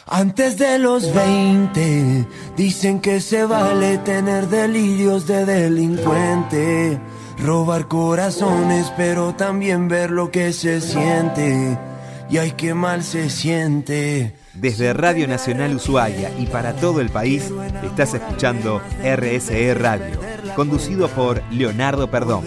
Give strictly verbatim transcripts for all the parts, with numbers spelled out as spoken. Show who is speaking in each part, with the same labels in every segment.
Speaker 1: Antes de los veinte, dicen que se vale tener delirios de delincuente, robar corazones, pero también ver lo que se siente. Y ay, qué mal se siente.
Speaker 2: Desde Radio Nacional Ushuaia y para todo el país, estás escuchando R S E Radio, conducido por Leonardo Perdomo.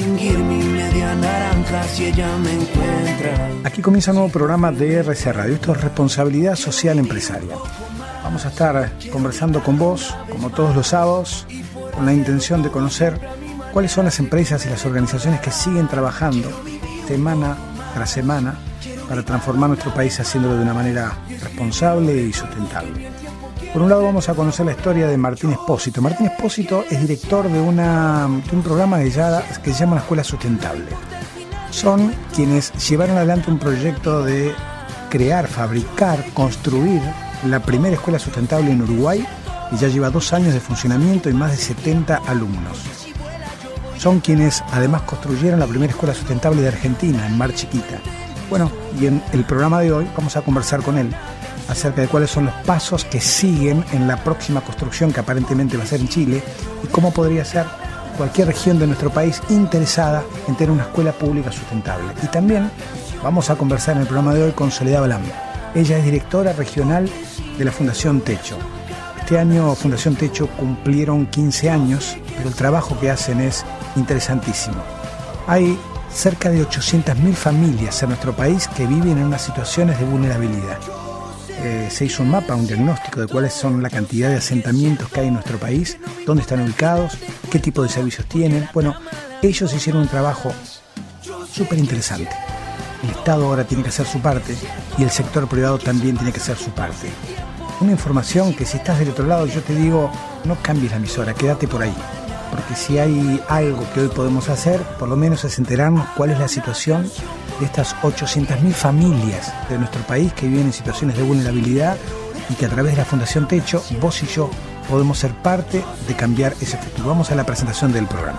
Speaker 3: Aquí comienza un nuevo programa de R S E Radio. Esto es Responsabilidad Social Empresaria. Vamos a estar conversando con vos, como todos los sábados, con la intención de conocer cuáles son las empresas y las organizaciones que siguen trabajando semana tras semana para transformar nuestro país haciéndolo de una manera responsable y sustentable. Por un lado vamos a conocer la historia de Martín Espósito. Martín Espósito es director de, una, de un programa que, ya, que se llama La Escuela Sustentable. Son quienes llevaron adelante un proyecto de crear, fabricar, construir la primera escuela sustentable en Uruguay y ya lleva dos años de funcionamiento y más de setenta alumnos. Son quienes además construyeron la primera escuela sustentable de Argentina, en Mar Chiquita. Bueno, y en el programa de hoy vamos a conversar con él acerca de cuáles son los pasos que siguen en la próxima construcción que aparentemente va a ser en Chile y cómo podría ser cualquier región de nuestro país interesada en tener una escuela pública sustentable. Y también vamos a conversar en el programa de hoy con Soledad Balam. Ella es directora regional de la Fundación Techo. Este año Fundación Techo cumplieron quince años, pero el trabajo que hacen es interesantísimo. Hay cerca de ochocientas mil familias en nuestro país que viven en unas situaciones de vulnerabilidad. Eh, se hizo un mapa, un diagnóstico de cuáles son la cantidad de asentamientos que hay en nuestro país, dónde están ubicados, qué tipo de servicios tienen. Bueno, ellos hicieron un trabajo súper interesante. El Estado ahora tiene que hacer su parte y el sector privado también tiene que hacer su parte. Una información que si estás del otro lado, yo te digo, no cambies la emisora, quédate por ahí. Porque si hay algo que hoy podemos hacer, por lo menos es enterarnos cuál es la situación de estas ochocientas mil familias de nuestro país que viven en situaciones de vulnerabilidad y que a través de la Fundación Techo, vos y yo podemos ser parte de cambiar ese futuro. Vamos a la presentación del programa.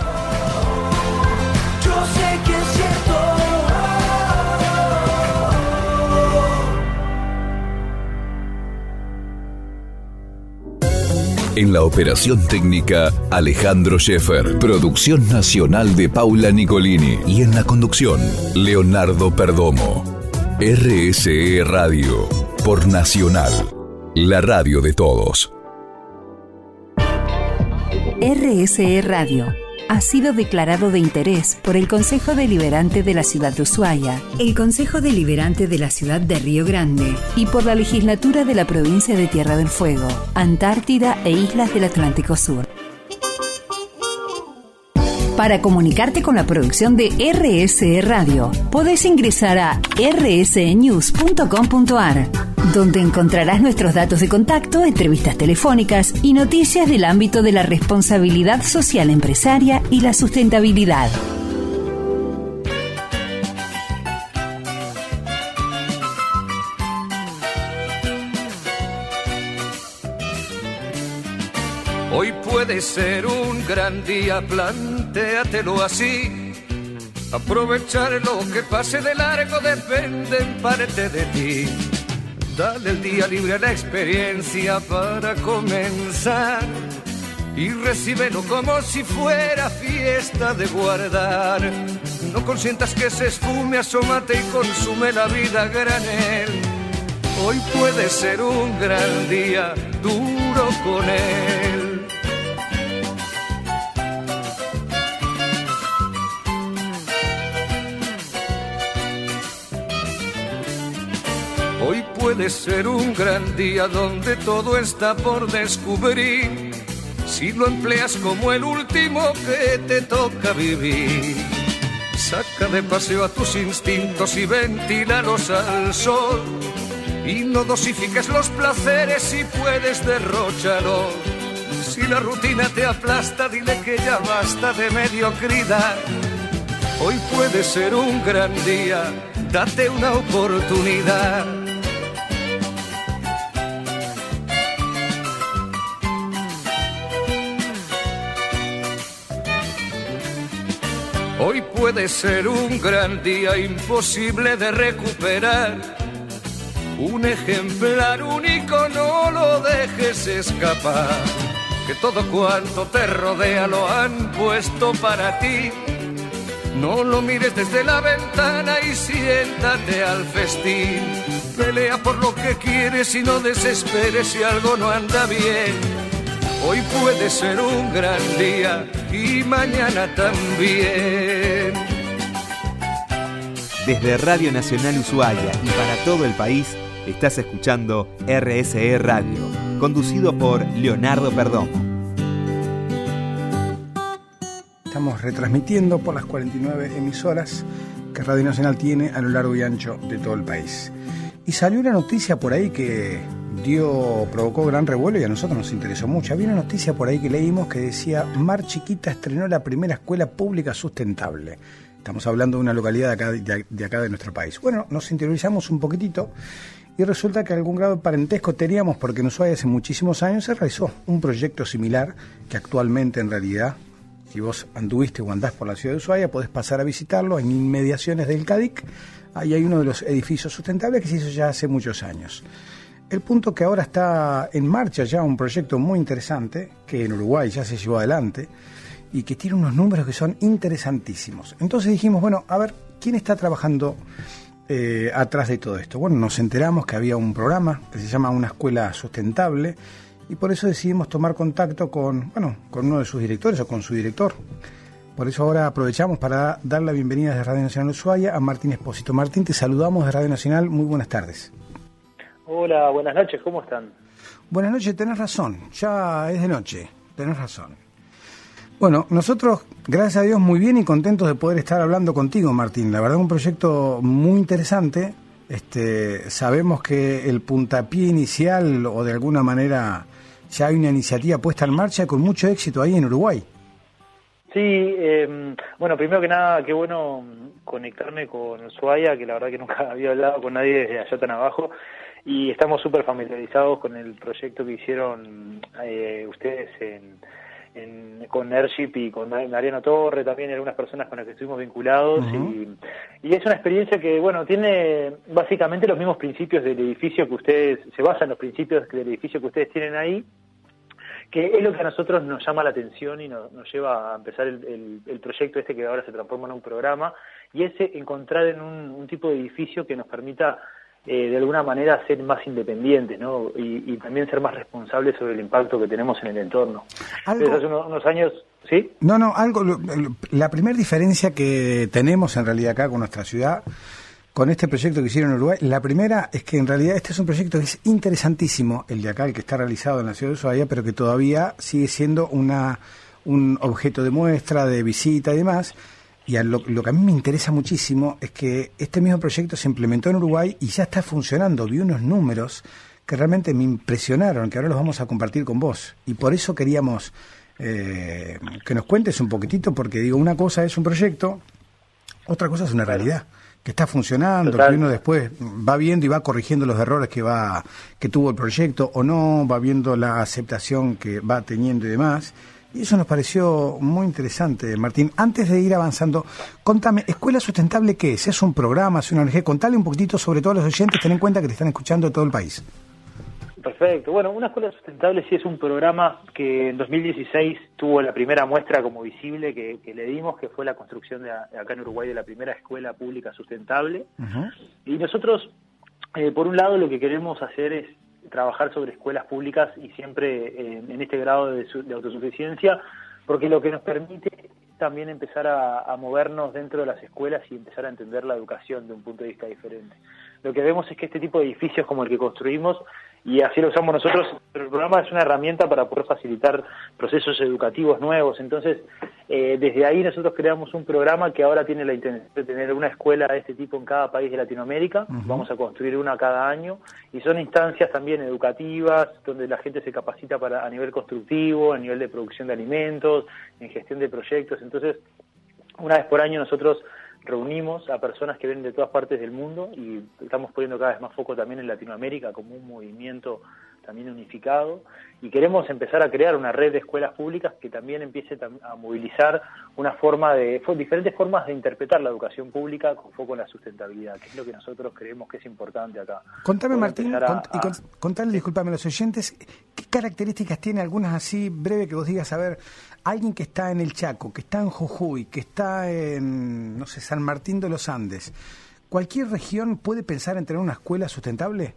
Speaker 4: En la operación técnica, Alejandro Scheffer. Producción nacional de Paula Nicolini. Y en la conducción, Leonardo Perdomo. R S E Radio. Por Nacional. La radio de todos.
Speaker 5: R S E Radio ha sido declarado de interés por el Consejo Deliberante de la Ciudad de Ushuaia, el Consejo Deliberante de la Ciudad de Río Grande y por la Legislatura de la Provincia de Tierra del Fuego, Antártida e Islas del Atlántico Sur. Para comunicarte con la producción de R S E Radio, podés ingresar a r s e news punto com punto a r, donde encontrarás nuestros datos de contacto, entrevistas telefónicas y noticias del ámbito de la responsabilidad social empresaria y la sustentabilidad.
Speaker 6: Hoy puede ser un gran día, plantéatelo así. Aprovechar lo que pase de largo depende en parte de ti. Dale el día libre a la experiencia para comenzar y recíbelo como si fuera fiesta de guardar. No consientas que se esfume, asómate y consume la vida a granel. Hoy puede ser un gran día, duro con él. Hoy puede ser un gran día donde todo está por descubrir, si lo empleas como el último que te toca vivir. Saca de paseo a tus instintos y ventílalos al sol, y no dosifiques los placeres si puedes derróchalos. Si la rutina te aplasta, dile que ya basta de mediocridad. Hoy puede ser un gran día, date una oportunidad. Hoy puede ser un gran día imposible de recuperar. un ejemplar único, no lo dejes escapar, que todo cuanto te rodea lo han puesto para ti. No lo mires desde la ventana y siéntate al festín. Pelea por lo que quieres y no desesperes si algo no anda bien. Hoy puede ser un gran día y mañana también.
Speaker 2: Desde Radio Nacional Ushuaia y para todo el país, estás escuchando R S E Radio, conducido por Leonardo Perdomo.
Speaker 3: Estamos retransmitiendo por las cuarenta y nueve emisoras que Radio Nacional tiene a lo largo y ancho de todo el país. Y salió una noticia por ahí que dio, provocó gran revuelo y a nosotros nos interesó mucho. Había una noticia por ahí que leímos que decía: Mar Chiquita estrenó la primera escuela pública sustentable. Estamos hablando de una localidad de acá de, de acá de nuestro país. Bueno, nos interiorizamos un poquitito y resulta que algún grado de parentesco teníamos, porque en Ushuaia hace muchísimos años se realizó un proyecto similar que actualmente en realidad, si vos anduviste o andás por la ciudad de Ushuaia, podés pasar a visitarlo en inmediaciones del CADIC. Ahí hay uno de los edificios sustentables que se hizo ya hace muchos años. El punto que ahora está en marcha ya un proyecto muy interesante, que en Uruguay ya se llevó adelante, y que tiene unos números que son interesantísimos. Entonces dijimos, bueno, a ver, ¿quién está trabajando eh, atrás de todo esto? Bueno, nos enteramos que había un programa que se llama Una Escuela Sustentable, y por eso decidimos tomar contacto con, bueno, con uno de sus directores o con su director. Por eso ahora aprovechamos para dar la bienvenida desde Radio Nacional Ushuaia a Martín Espósito. Martín, te saludamos de Radio Nacional, muy buenas tardes.
Speaker 7: Hola, buenas noches, ¿cómo están?
Speaker 3: Buenas noches, tenés razón, ya es de noche, tenés razón. Bueno, nosotros, gracias a Dios, muy bien y contentos de poder estar hablando contigo, Martín. La verdad, un proyecto muy interesante. Este, sabemos que el puntapié inicial, o de alguna manera ya hay una iniciativa puesta en marcha con mucho éxito ahí en Uruguay.
Speaker 7: Sí, eh, bueno, primero que nada, qué bueno conectarme con Ushuaia, que la verdad que nunca había hablado con nadie desde allá tan abajo, y estamos súper familiarizados con el proyecto que hicieron eh, ustedes en, en, con Airship y con Mariano Torre, también algunas personas con las que estuvimos vinculados, uh-huh. y, y es una experiencia que, bueno, tiene básicamente los mismos principios del edificio que ustedes, se basa en los principios del edificio que ustedes tienen ahí, que es lo que a nosotros nos llama la atención y nos, nos lleva a empezar el, el, el proyecto este que ahora se transforma en un programa, y es encontrar en un, un tipo de edificio que nos permita eh, de alguna manera ser más independientes, ¿no? Y, y también ser más responsables sobre el impacto que tenemos en el entorno.
Speaker 3: ¿Algo?
Speaker 7: Desde hace unos, unos años, ¿sí?
Speaker 3: No, no, algo. La primera diferencia que tenemos en realidad acá con nuestra ciudad, con este proyecto que hicieron en Uruguay, la primera es que en realidad este es un proyecto que es interesantísimo, el de acá, el que está realizado en la ciudad de Ushuaia, pero que todavía sigue siendo una un objeto de muestra, de visita y demás. Y a lo, lo que a mí me interesa muchísimo es que este mismo proyecto se implementó en Uruguay y ya está funcionando. Vi unos números que realmente me impresionaron, que ahora los vamos a compartir con vos. Y por eso queríamos eh, que nos cuentes un poquitito, porque digo, una cosa es un proyecto, otra cosa es una realidad, que está funcionando, Total. Que uno después va viendo y va corrigiendo los errores que va que tuvo el proyecto o no, va viendo la aceptación que va teniendo y demás. Y eso nos pareció muy interesante, Martín. Antes de ir avanzando, contame, ¿Escuela Sustentable qué es? ¿Es un programa, es una O N G? Contale un poquitito, sobre todo a los oyentes, ten en cuenta que te están escuchando de todo el país.
Speaker 7: Perfecto. Bueno, Una Escuela Sustentable sí es un programa que en dos mil dieciséis tuvo la primera muestra como visible que, que le dimos, que fue la construcción de, de acá en Uruguay de la primera escuela pública sustentable. Uh-huh. Y nosotros, eh, por un lado, lo que queremos hacer es trabajar sobre escuelas públicas y siempre eh, en este grado de, su, de autosuficiencia, porque lo que nos permite también empezar a, a movernos dentro de las escuelas y empezar a entender la educación de un punto de vista diferente. Lo que vemos es que este tipo de edificios como el que construimos, y así lo usamos nosotros, pero el programa es una herramienta para poder facilitar procesos educativos nuevos. Entonces, eh, desde ahí nosotros creamos un programa que ahora tiene la intención de tener una escuela de este tipo en cada país de Latinoamérica. Uh-huh. Vamos a construir una cada año, y son instancias también educativas, donde la gente se capacita para a nivel constructivo, a nivel de producción de alimentos, en gestión de proyectos. Entonces, una vez por año nosotros reunimos a personas que vienen de todas partes del mundo y estamos poniendo cada vez más foco también en Latinoamérica como un movimiento también unificado, y queremos empezar a crear una red de escuelas públicas que también empiece a movilizar una forma de diferentes formas de interpretar la educación pública con foco en la sustentabilidad, que es lo que nosotros creemos que es importante acá.
Speaker 3: Contame, Martín,
Speaker 7: a,
Speaker 3: cont y con,
Speaker 7: a...
Speaker 3: contale, discúlpame a los oyentes, ¿qué características tiene algunas así breve que vos digas? A ver, alguien que está en el Chaco, que está en Jujuy, que está en, no sé, San Martín de los Andes, ¿cualquier región puede pensar en tener una escuela sustentable?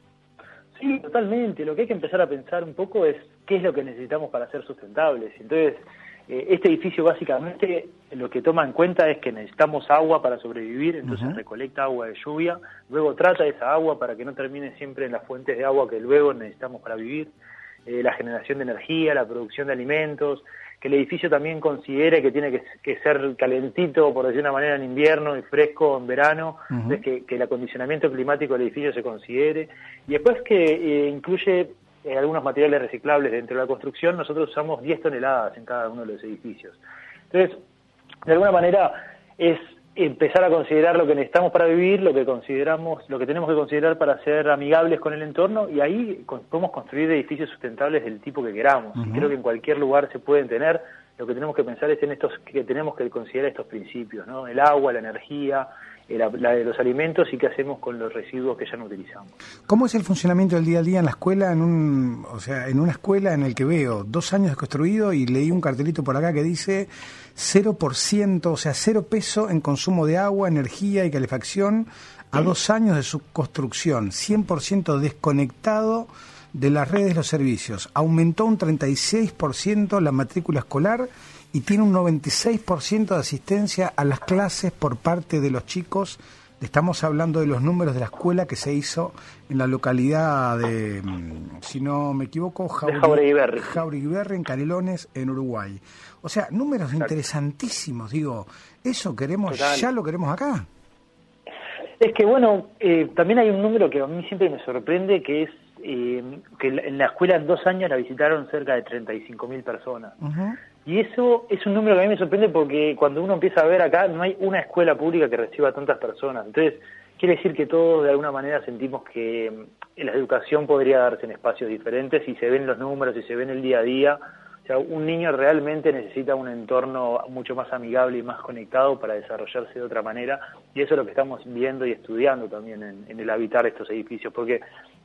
Speaker 7: Sí, totalmente. Lo que hay que empezar a pensar un poco es qué es lo que necesitamos para ser sustentables. Entonces, eh, este edificio básicamente lo que toma en cuenta es que necesitamos agua para sobrevivir, entonces uh-huh. recolecta agua de lluvia, luego trata esa agua para que no termine siempre en las fuentes de agua que luego necesitamos para vivir, eh, la generación de energía, la producción de alimentos, que el edificio también considere que tiene que, que ser calentito, por decir una manera, en invierno y fresco en verano, uh-huh. que, que el acondicionamiento climático del edificio se considere, y después que eh, incluye eh, algunos materiales reciclables dentro de la construcción. Nosotros usamos diez toneladas en cada uno de los edificios. Entonces, de alguna manera, es empezar a considerar lo que necesitamos para vivir, lo que consideramos, lo que tenemos que considerar para ser amigables con el entorno, y ahí con, podemos construir edificios sustentables del tipo que queramos. Uh-huh. Y creo que en cualquier lugar se pueden tener. Lo que tenemos que pensar es en estos, que tenemos que considerar estos principios, ¿no? El agua, la energía, la, la de los alimentos, y qué hacemos con los residuos que ya no utilizamos.
Speaker 3: ¿Cómo es el funcionamiento del día a día en la escuela, en un, o sea, en una escuela en el que veo dos años de construido y leí un cartelito por acá que dice cero por ciento, o sea, cero peso en consumo de agua, energía y calefacción a sí. dos años de su construcción, cien por ciento desconectado de las redes de los servicios? Aumentó un treinta y seis por ciento la matrícula escolar y tiene un noventa y seis por ciento de asistencia a las clases por parte de los chicos. Estamos hablando de los números de la escuela que se hizo en la localidad de, si no me equivoco,
Speaker 7: Jauregui-Berri,
Speaker 3: Jauregui-Berri, en Canelones, en Uruguay. O sea, números Exacto. interesantísimos, digo, ¿eso queremos, Total. ya lo queremos acá?
Speaker 7: Es que, bueno, eh, también hay un número que a mí siempre me sorprende, que es eh, que en la escuela en dos años la visitaron cerca de treinta y cinco mil personas. Uh-huh. Y eso es un número que a mí me sorprende porque cuando uno empieza a ver acá, no hay una escuela pública que reciba tantas personas. Entonces, quiere decir que todos de alguna manera sentimos que la educación podría darse en espacios diferentes, y se ven los números, y se ven el día a día. O sea, un niño realmente necesita un entorno mucho más amigable y más conectado para desarrollarse de otra manera, y eso es lo que estamos viendo y estudiando también en, en el habitar estos edificios, porque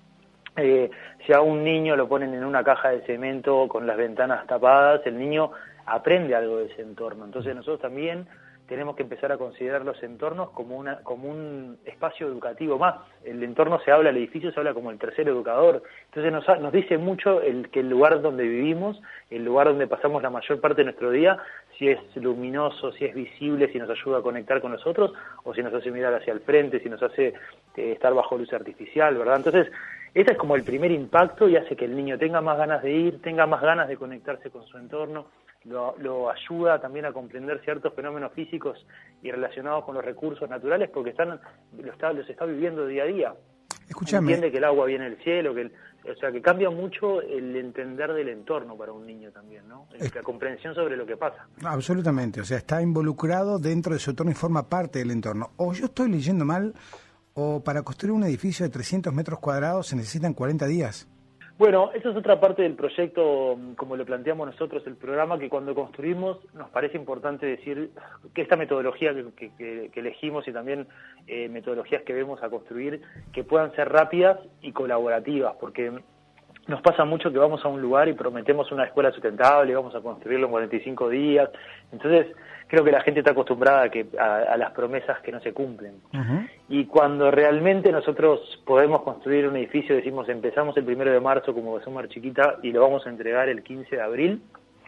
Speaker 7: eh, si a un niño lo ponen en una caja de cemento con las ventanas tapadas, el niño aprende algo de ese entorno. Entonces nosotros también tenemos que empezar a considerar los entornos como una como un espacio educativo más. El entorno se habla, el edificio se habla como el tercer educador. Entonces nos, nos dice mucho el que el lugar donde vivimos, el lugar donde pasamos la mayor parte de nuestro día, si es luminoso, si es visible, si nos ayuda a conectar con los otros, o si nos hace mirar hacia el frente, si nos hace eh, estar bajo luz artificial, ¿verdad? Entonces, ese es como el primer impacto, y hace que el niño tenga más ganas de ir, tenga más ganas de conectarse con su entorno. Lo, lo ayuda también a comprender ciertos fenómenos físicos y relacionados con los recursos naturales, porque están lo está, los está viviendo día a día.
Speaker 3: Escúchame.
Speaker 7: Entiende que el agua viene del cielo, que el, o sea, que cambia mucho el entender del entorno para un niño también, ¿no? La comprensión sobre lo que pasa.
Speaker 3: Absolutamente, o sea, está involucrado dentro de su entorno y forma parte del entorno. O yo estoy leyendo mal, o para construir un edificio de trescientos metros cuadrados se necesitan cuarenta días.
Speaker 7: Bueno, esa es otra parte del proyecto, como lo planteamos nosotros, el programa, que cuando construimos nos parece importante decir que esta metodología que, que, que elegimos, y también eh, metodologías que vemos a construir, que puedan ser rápidas y colaborativas, porque nos pasa mucho que vamos a un lugar y prometemos una escuela sustentable, vamos a construirlo en cuarenta y cinco días, entonces creo que la gente está acostumbrada a, que, a, a las promesas que no se cumplen. Uh-huh. Y cuando realmente nosotros podemos construir un edificio, decimos, empezamos el primero de marzo como Sumar Chiquita y lo vamos a entregar el quince de abril,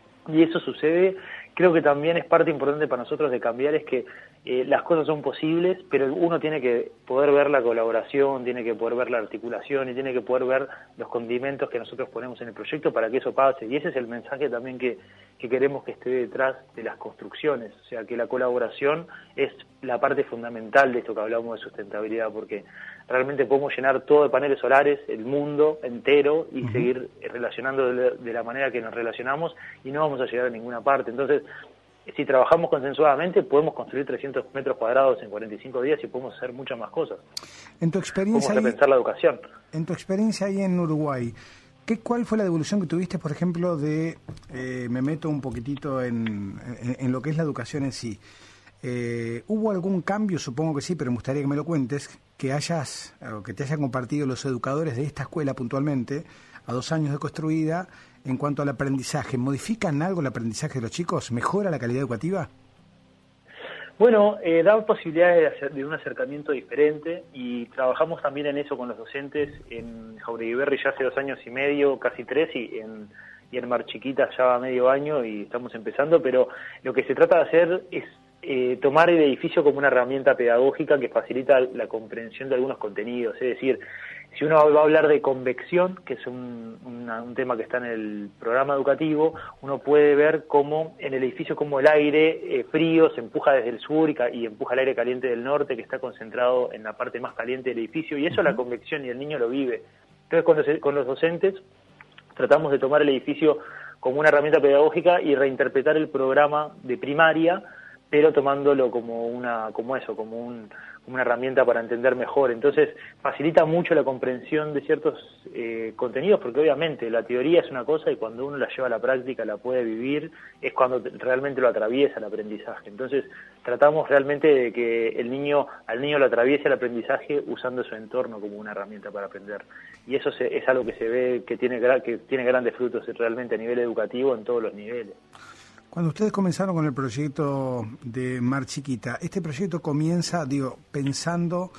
Speaker 7: y eso sucede, creo que también es parte importante para nosotros de cambiar, es que eh, las cosas son posibles, pero uno tiene que poder ver la colaboración, tiene que poder ver la articulación y tiene que poder ver los condimentos que nosotros ponemos en el proyecto para que eso pase. Y ese es el mensaje también que, que queremos que esté detrás de las construcciones, o sea, que la colaboración es la parte fundamental de esto que hablamos de sustentabilidad, porque realmente podemos llenar todo de paneles solares, el mundo entero, y uh-huh. seguir relacionando de la, de la manera que nos relacionamos, y no vamos a llegar a ninguna parte. Entonces, si trabajamos consensuadamente, podemos construir trescientos metros cuadrados en cuarenta y cinco días y podemos hacer muchas más cosas.
Speaker 3: En tu experiencia,
Speaker 7: podemos repensar
Speaker 3: ahí,
Speaker 7: la educación.
Speaker 3: En tu experiencia ahí en Uruguay, ¿qué, ¿cuál fue la devolución que tuviste, por ejemplo, de, eh, me meto un poquitito en, en, en lo que es la educación en sí? Eh, ¿Hubo algún cambio? Supongo que sí, pero me gustaría que me lo cuentes, que hayas, o que te hayan compartido los educadores de esta escuela puntualmente, a dos años de construida, en cuanto al aprendizaje. ¿Modifican algo el aprendizaje de los chicos? ¿Mejora la calidad educativa?
Speaker 7: Bueno, eh, da posibilidades de, hacer, de un acercamiento diferente y trabajamos también en eso con los docentes en Jauregui Berri ya hace dos años y medio, casi tres, y en, y en Mar Chiquita ya va medio año y estamos empezando, pero lo que se trata de hacer es eh, tomar el edificio como una herramienta pedagógica que facilita la comprensión de algunos contenidos, es decir, si uno va a hablar de convección, que es un, una, un tema que está en el programa educativo, uno puede ver cómo en el edificio como el aire eh, frío se empuja desde el sur y, ca y empuja el aire caliente del norte, que está concentrado en la parte más caliente del edificio, y eso es la convección y el niño lo vive. Entonces con los, con los docentes tratamos de tomar el edificio como una herramienta pedagógica y reinterpretar el programa de primaria, pero tomándolo como una como eso, como un una herramienta para entender mejor. Entonces facilita mucho la comprensión de ciertos eh, contenidos, porque obviamente la teoría es una cosa y cuando uno la lleva a la práctica, la puede vivir, es cuando realmente lo atraviesa el aprendizaje. Entonces tratamos realmente de que el niño al niño lo atraviese el aprendizaje usando su entorno como una herramienta para aprender. Y eso se, es algo que se ve que tiene, que tiene grandes frutos realmente a nivel educativo en todos los niveles.
Speaker 3: Cuando ustedes comenzaron con el proyecto de Mar Chiquita, este proyecto comienza, digo, pensando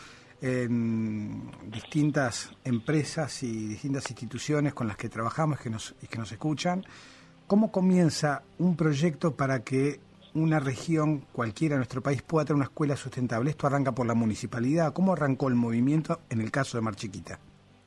Speaker 3: en distintas empresas y distintas instituciones con las que trabajamos que nos, y que nos escuchan. ¿Cómo comienza un proyecto para que una región cualquiera de nuestro país pueda tener una escuela sustentable? ¿Esto arranca por la municipalidad? ¿Cómo arrancó el movimiento en el caso de Mar Chiquita?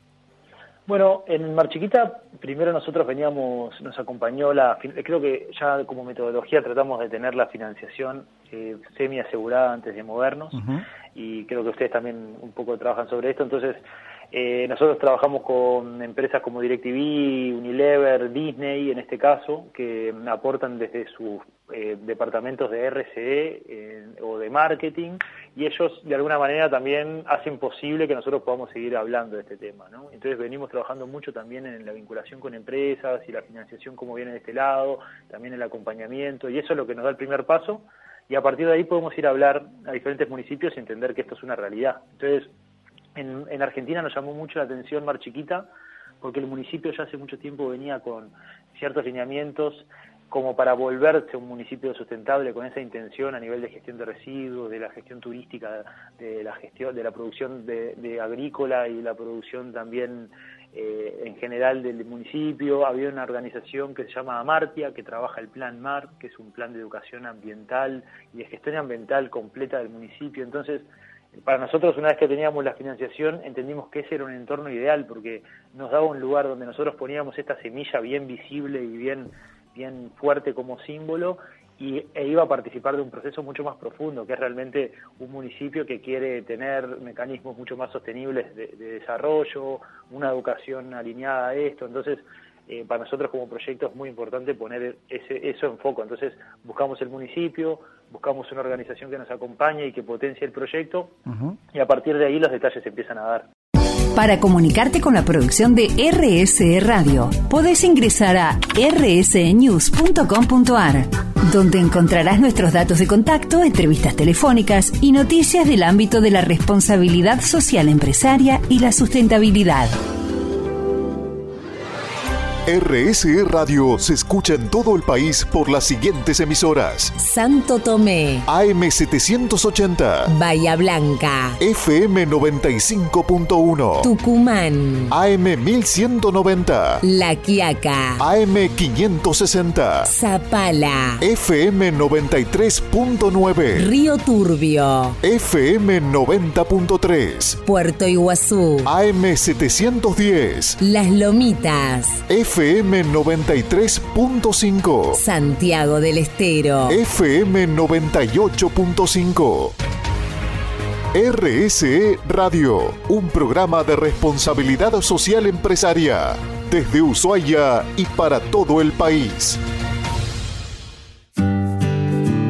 Speaker 7: Bueno, en Mar Chiquita, primero nosotros veníamos, nos acompañó la, creo que ya como metodología tratamos de tener la financiación eh, semi asegurada antes de movernos, uh-huh. Y creo que ustedes también un poco trabajan sobre esto, entonces eh, nosotros trabajamos con empresas como DirecTV, Unilever, Disney en este caso, que aportan desde sus eh, departamentos de R C E eh, o de marketing, y ellos de alguna manera también hacen posible que nosotros podamos seguir hablando de este tema, ¿no? Entonces venimos trabajando mucho también en la vinculación con empresas y la financiación como viene de este lado, también el acompañamiento, y eso es lo que nos da el primer paso, y a partir de ahí podemos ir a hablar a diferentes municipios y entender que esto es una realidad. Entonces, en, en Argentina nos llamó mucho la atención Mar Chiquita, porque el municipio ya hace mucho tiempo venía con ciertos lineamientos como para volverse un municipio sustentable con esa intención a nivel de gestión de residuos, de la gestión turística, de la gestión, de la producción de, de agrícola y la producción también eh, en general del municipio. Había una organización que se llama Amartia, que trabaja el Plan Mar, que es un plan de educación ambiental y de gestión ambiental completa del municipio. Entonces, para nosotros, una vez que teníamos la financiación, entendimos que ese era un entorno ideal, porque nos daba un lugar donde nosotros poníamos esta semilla bien visible y bien bien fuerte como símbolo, y e iba a participar de un proceso mucho más profundo, que es realmente un municipio que quiere tener mecanismos mucho más sostenibles de, de desarrollo, una educación alineada a esto. Entonces, eh, para nosotros como proyecto es muy importante poner ese, eso en foco. Entonces, buscamos el municipio, buscamos una organización que nos acompañe y que potencie el proyecto, uh-huh. Y a partir de ahí los detalles se empiezan a dar.
Speaker 5: Para comunicarte con la producción de R S E Radio, podés ingresar a r s e news punto com punto a r, donde encontrarás nuestros datos de contacto, entrevistas telefónicas y noticias del ámbito de la responsabilidad social empresaria y la sustentabilidad.
Speaker 4: R S E Radio se escucha en todo el país por las siguientes emisoras:
Speaker 8: Santo Tomé,
Speaker 4: A M setecientos ochenta,
Speaker 8: Bahía Blanca,
Speaker 4: F M noventa y cinco punto uno,
Speaker 8: Tucumán,
Speaker 4: A M mil ciento noventa,
Speaker 8: La Quiaca,
Speaker 4: A M quinientos sesenta,
Speaker 8: Zapala,
Speaker 4: F M noventa y tres punto nueve,
Speaker 8: Río Turbio,
Speaker 4: F M noventa punto tres,
Speaker 8: Puerto Iguazú,
Speaker 4: A M setecientos diez,
Speaker 8: Las Lomitas,
Speaker 4: F M noventa y tres punto cinco,
Speaker 8: Santiago del Estero,
Speaker 4: F M noventa y ocho punto cinco. R S E Radio, un programa de responsabilidad social empresaria, desde Ushuaia y para todo el país.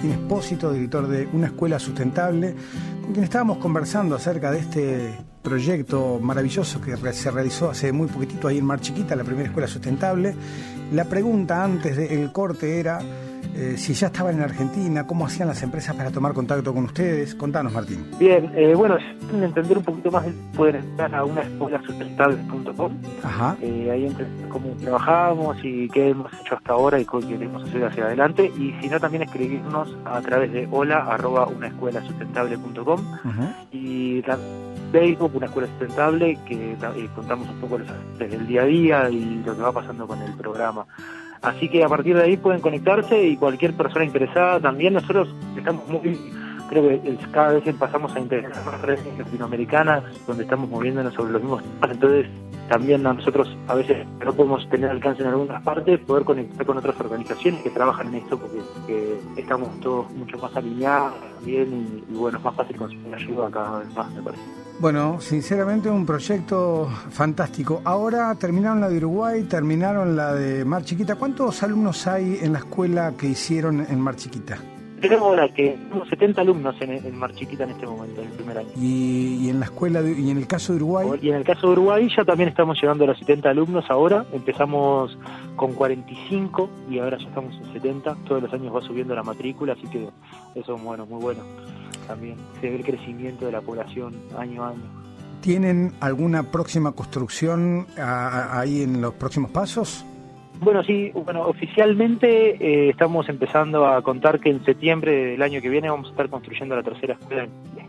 Speaker 3: Martín Espósito, director de Una Escuela Sustentable, con quien estábamos conversando acerca de este proyecto maravilloso que se realizó hace muy poquitito ahí en Mar Chiquita, la primera escuela sustentable. La pregunta antes del corte era eh, si ya estaban en Argentina, cómo hacían las empresas para tomar contacto con ustedes. Contanos, Martín.
Speaker 7: Bien, eh, bueno, si quieren entender un poquito más, pueden entrar a una escuela sustentable punto com.
Speaker 3: Ajá.
Speaker 7: Eh, ahí entender cómo trabajamos y qué hemos hecho hasta ahora y qué queremos hacer hacia adelante. Y si no, también escribirnos a través de hola arroba una escuela sustentable punto com. Uh-huh. Y la Facebook, Una Escuela Sustentable, que eh, contamos un poco desde el día a día y lo que va pasando con el programa. Así que a partir de ahí pueden conectarse y cualquier persona interesada también. Nosotros estamos muy, creo que cada vez pasamos a integrar más redes latinoamericanas donde estamos moviéndonos sobre los mismos temas, entonces también a nosotros a veces no podemos tener alcance en algunas partes, poder conectar con otras organizaciones que trabajan en esto porque que estamos todos mucho más alineados también y, y bueno, es más fácil conseguir ayuda cada vez más, me parece.
Speaker 3: Bueno, sinceramente un proyecto fantástico. Ahora terminaron la de Uruguay, terminaron la de Mar Chiquita. ¿Cuántos alumnos hay en la escuela que hicieron en Mar Chiquita?
Speaker 7: Tenemos ahora que tenemos setenta alumnos en, en Mar Chiquita en este momento, en el primer año.
Speaker 3: ¿Y, y en la escuela, de, y en el caso de Uruguay?
Speaker 7: Y en el caso de Uruguay ya también estamos llegando a los setenta alumnos ahora. Empezamos con cuarenta y cinco y ahora ya estamos en setenta. Todos los años va subiendo la matrícula, así que eso es bueno, muy bueno. También se ve el crecimiento de la población año a año.
Speaker 3: ¿Tienen alguna próxima construcción a, a, ahí en los próximos pasos?
Speaker 7: Bueno, sí, bueno, oficialmente eh, estamos empezando a contar que en septiembre del año que viene vamos a estar construyendo la tercera escuela.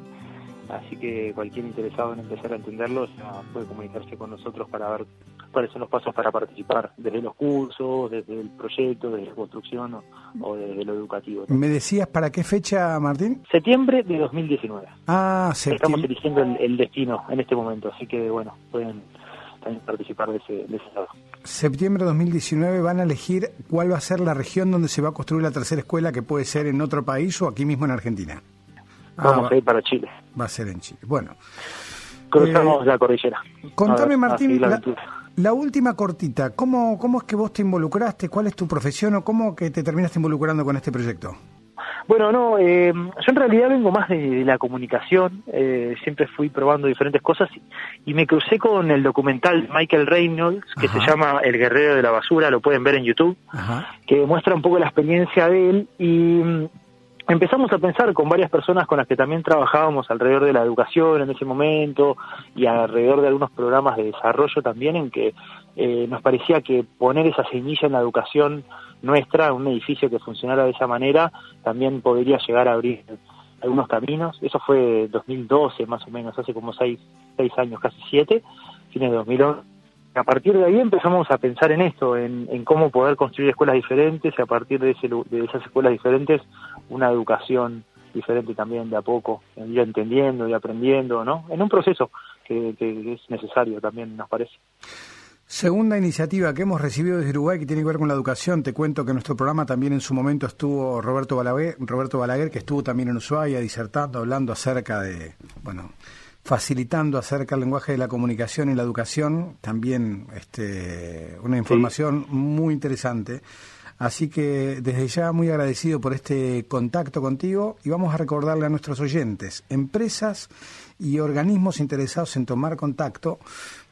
Speaker 7: Así que cualquier interesado en empezar a entenderlo ya puede comunicarse con nosotros para ver cuáles son los pasos para participar, desde los cursos, desde el proyecto, desde la construcción o, o desde lo educativo.
Speaker 3: ¿Me decías para qué fecha, Martín?
Speaker 7: Septiembre de dos mil diecinueve.
Speaker 3: Ah, septiembre.
Speaker 7: Estamos eligiendo el, el destino en este momento, así que bueno, pueden también participar de ese, de ese lado.
Speaker 3: Septiembre de dos mil diecinueve van a elegir cuál va a ser la región donde se va a construir la tercera escuela, que puede ser en otro país o aquí mismo en Argentina.
Speaker 7: Vamos
Speaker 3: ah,
Speaker 7: a ir para Chile.
Speaker 3: Va a ser en Chile. Bueno.
Speaker 7: Cruzamos eh, la cordillera.
Speaker 3: Contame,
Speaker 7: ver,
Speaker 3: Martín,
Speaker 7: la,
Speaker 3: la, la última cortita. ¿Cómo, ¿Cómo es que vos te involucraste? ¿Cuál es tu profesión o cómo que te terminaste involucrando con este proyecto?
Speaker 7: Bueno, no, eh, yo en realidad vengo más de, de la comunicación, eh, siempre fui probando diferentes cosas y, y me crucé con el documental de Michael Reynolds, que Ajá. se llama El Guerrero de la Basura, lo pueden ver en YouTube, Ajá. que muestra un poco la experiencia de él y empezamos a pensar con varias personas con las que también trabajábamos alrededor de la educación en ese momento y alrededor de algunos programas de desarrollo también, en que eh, nos parecía que poner esa semilla en la educación nuestra, un edificio que funcionara de esa manera, también podría llegar a abrir algunos caminos. Eso fue dos mil doce más o menos, hace como seis, seis años, casi siete, fines de dos mil once. A partir de ahí empezamos a pensar en esto, en, en cómo poder construir escuelas diferentes y a partir de, ese, de esas escuelas diferentes una educación diferente también de a poco, ir entendiendo y aprendiendo, ¿no? En un proceso que, que es necesario también, nos parece.
Speaker 3: Segunda iniciativa que hemos recibido desde Uruguay que tiene que ver con la educación. Te cuento que en nuestro programa también en su momento estuvo Roberto Balaguer, Roberto Balaguer, que estuvo también en Ushuaia disertando, hablando acerca de, bueno, facilitando acerca del lenguaje de la comunicación y la educación. También este, una información sí. muy interesante. Así que desde ya muy agradecido por este contacto contigo y vamos a recordarle a nuestros oyentes, empresas y organismos interesados en tomar contacto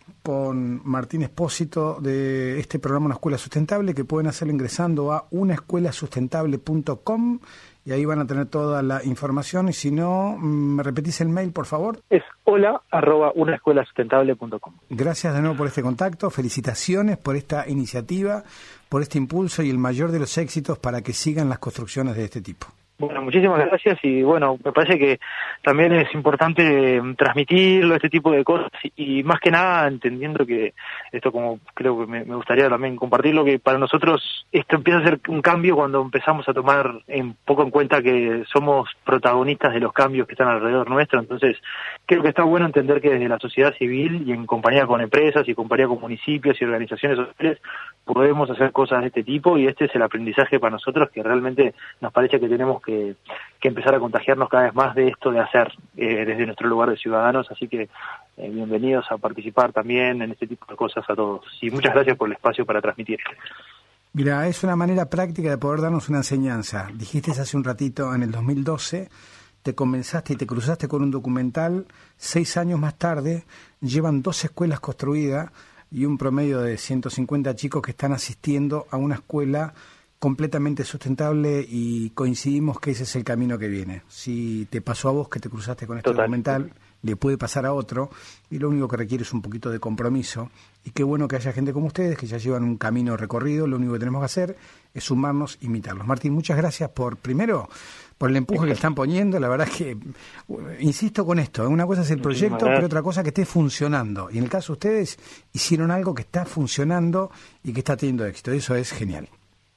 Speaker 3: con Martín Espósito de este programa Una Escuela Sustentable, que pueden hacerlo ingresando a una escuela sustentable punto com y ahí van a tener toda la información. Y si no, ¿me repetís el mail, por favor?
Speaker 7: Es hola arroba una escuela sustentable punto com.
Speaker 3: Gracias de nuevo por este contacto, felicitaciones por esta iniciativa, por este impulso y el mayor de los éxitos para que sigan las construcciones de este tipo.
Speaker 7: Bueno, muchísimas gracias y bueno, me parece que también es importante transmitirlo, este tipo de cosas y, y más que nada entendiendo que esto, como creo que me, me gustaría también compartirlo, que para nosotros esto empieza a ser un cambio cuando empezamos a tomar un poco en cuenta que somos protagonistas de los cambios que están alrededor nuestro. Entonces creo que está bueno entender que desde la sociedad civil y en compañía con empresas y compañía con municipios y organizaciones sociales podemos hacer cosas de este tipo y este es el aprendizaje para nosotros que realmente nos parece que tenemos que Que, que empezar a contagiarnos cada vez más de esto de hacer eh, desde nuestro lugar de ciudadanos, así que eh, bienvenidos a participar también en este tipo de cosas a todos y muchas gracias por el espacio para transmitir.
Speaker 3: Mira, es una manera práctica de poder darnos una enseñanza. Dijiste hace un ratito, en el dos mil doce, te comenzaste y te cruzaste con un documental. Seis años más tarde, llevan dos escuelas construidas y un promedio de ciento cincuenta chicos que están asistiendo a una escuela completamente sustentable, y coincidimos que ese es el camino que viene. Si te pasó a vos que te cruzaste con este Total. documental, le puede pasar a otro, y lo único que requiere es un poquito de compromiso. Y qué bueno que haya gente como ustedes que ya llevan un camino recorrido. Lo único que tenemos que hacer es sumarnos e imitarlos. Martín, muchas gracias por, primero, por el empuje que están poniendo. La verdad es que, insisto con esto, una cosa es el proyecto, pero otra cosa que esté funcionando. Y en el caso de ustedes, hicieron algo que está funcionando y que está teniendo éxito. Eso es genial.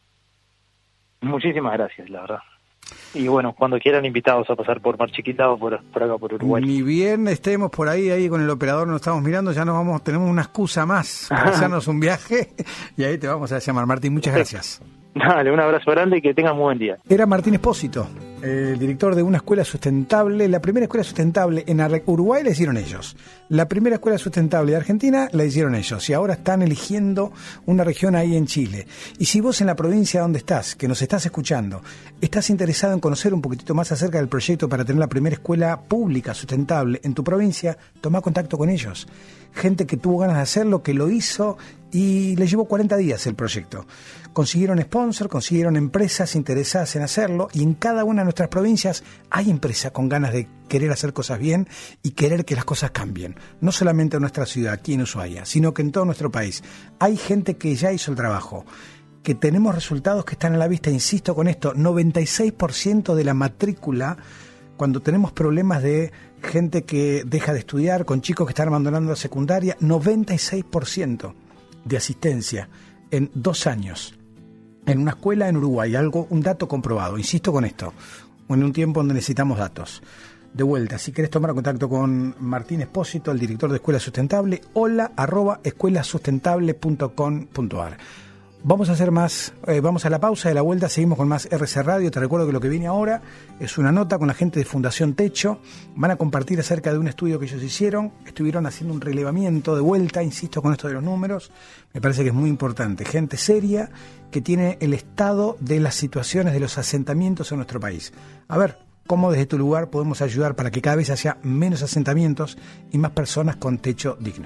Speaker 7: Muchísimas gracias, la verdad. Y bueno, cuando quieran, invitados a pasar por Mar Chiquita o por, por acá, por Uruguay.
Speaker 3: Ni bien estemos por ahí, ahí con el operador nos estamos mirando, ya nos vamos, tenemos una excusa más para hacernos un viaje, y ahí te vamos a llamar. Martín, muchas gracias.
Speaker 7: Dale, un abrazo grande y que tengan muy buen día.
Speaker 3: Era Martín Espósito, el director de una escuela sustentable. La primera escuela sustentable en Uruguay la hicieron ellos. La primera escuela sustentable de Argentina la hicieron ellos. Y ahora están eligiendo una región ahí en Chile. Y si vos en la provincia donde estás, que nos estás escuchando, estás interesado en conocer un poquitito más acerca del proyecto para tener la primera escuela pública sustentable en tu provincia, toma contacto con ellos. Gente que tuvo ganas de hacerlo, que lo hizo y le llevó cuarenta días el proyecto. Consiguieron sponsor, consiguieron empresas interesadas en hacerlo, y en cada una de nuestras provincias hay empresas con ganas de querer hacer cosas bien y querer que las cosas cambien. No solamente en nuestra ciudad, aquí en Ushuaia, sino que en todo nuestro país. Hay gente que ya hizo el trabajo, que tenemos resultados que están a la vista. Insisto con esto, noventa y seis por ciento de la matrícula, cuando tenemos problemas de gente que deja de estudiar, con chicos que están abandonando la secundaria, noventa y seis por ciento de asistencia en dos años en una escuela en Uruguay. Algo, un dato comprobado, insisto con esto, en un tiempo donde necesitamos datos. De vuelta, si querés tomar contacto con Martín Espósito, el director de Escuela Sustentable, hola arroba escuelasustentable punto com punto ar. Vamos a hacer más, eh, vamos a la pausa, de la vuelta seguimos con más R C Radio. Te recuerdo que lo que viene ahora es una nota con la gente de Fundación Techo. Van a compartir acerca de un estudio que ellos hicieron. Estuvieron haciendo un relevamiento de vuelta, insisto con esto de los números. Me parece que es muy importante. Gente seria que tiene el estado de las situaciones de los asentamientos en nuestro país. A ver, cómo desde tu lugar podemos ayudar para que cada vez haya menos asentamientos y más personas con techo digno.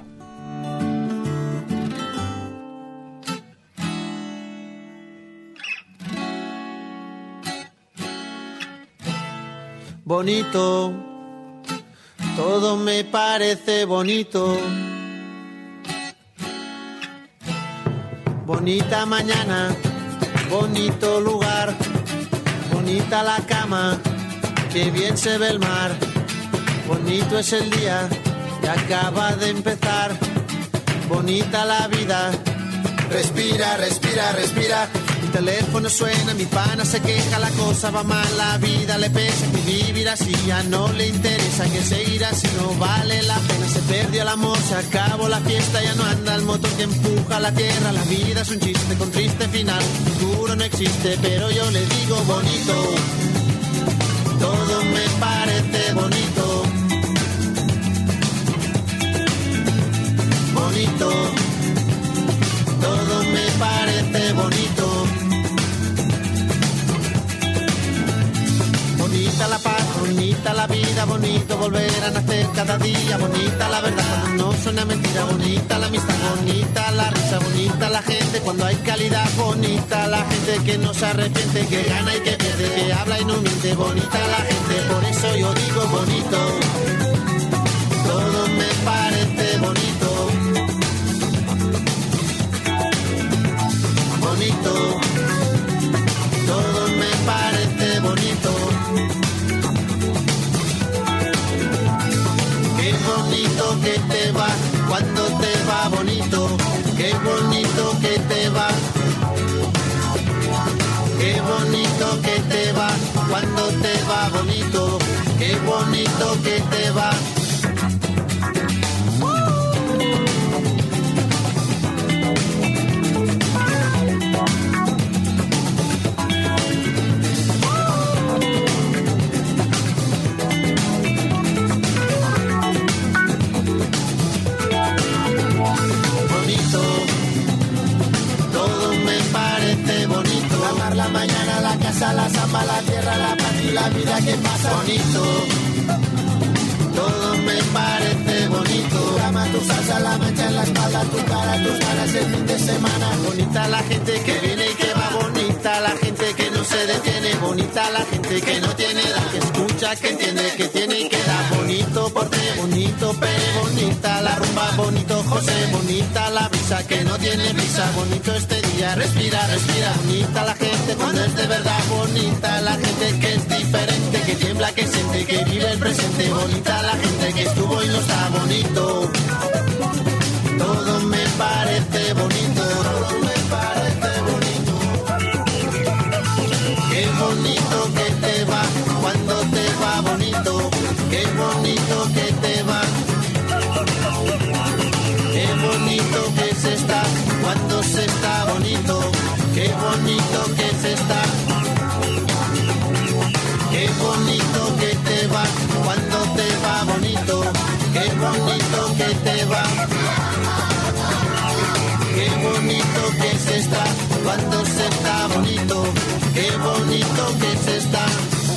Speaker 9: Bonito, todo me parece bonito. Bonita mañana, bonito lugar, bonita la cama, que bien se ve el mar. Bonito es el día que acaba de empezar, bonita la vida. Respira, respira, respira. Mi teléfono suena, mi pana se queja, la cosa va mal, la vida le pesa, que vivir así ya no le interesa, que seguir así no vale la pena. Se perdió el amor, se acabó la fiesta, ya no anda el motor que empuja la tierra. La vida es un chiste con triste final, futuro no existe, pero yo le digo bonito. Todo me parece bonito. Bonito. Todo me parece bonito. Bonita la paz, bonita la vida, bonito volver a nacer cada día, bonita la verdad cuando no suena mentira, bonita la amistad, bonita la risa, bonita la gente cuando hay calidad, bonita la gente que no se arrepiente, que gana y que pierde, que habla y no miente, bonita la gente, por eso yo digo bonito, todo me parece bonito, bonito, todo me parece bonito. Qué bonito que te va cuando te va bonito. Qué bonito que te va. Qué bonito que te va cuando te va bonito. Qué bonito que te va. Todo me parece semana. Bonita la gente que viene y que va, bonita la gente que no se detiene, bonita la gente que no tiene edad, que escucha, que entiende, que tiene y que da. Bonito porte, bonito Pere, bonita la rumba, bonito José, bonita la brisa que no tiene brisa, bonito este día, respira, respira. Bonita la gente cuando es de verdad, bonita la gente que es diferente, que tiembla, que siente, que vive el presente, bonita la gente que estuvo y no está bonito. Todo me parece bonito, todo me parece bonito. Qué bonito que te va cuando te va bonito, qué bonito que te va. Qué bonito que se está cuando se está bonito, qué bonito que se está. Qué bonito que te va cuando te va bonito, qué bonito que te va. Qué bonito que se está cuando se está bonito, qué bonito que se está.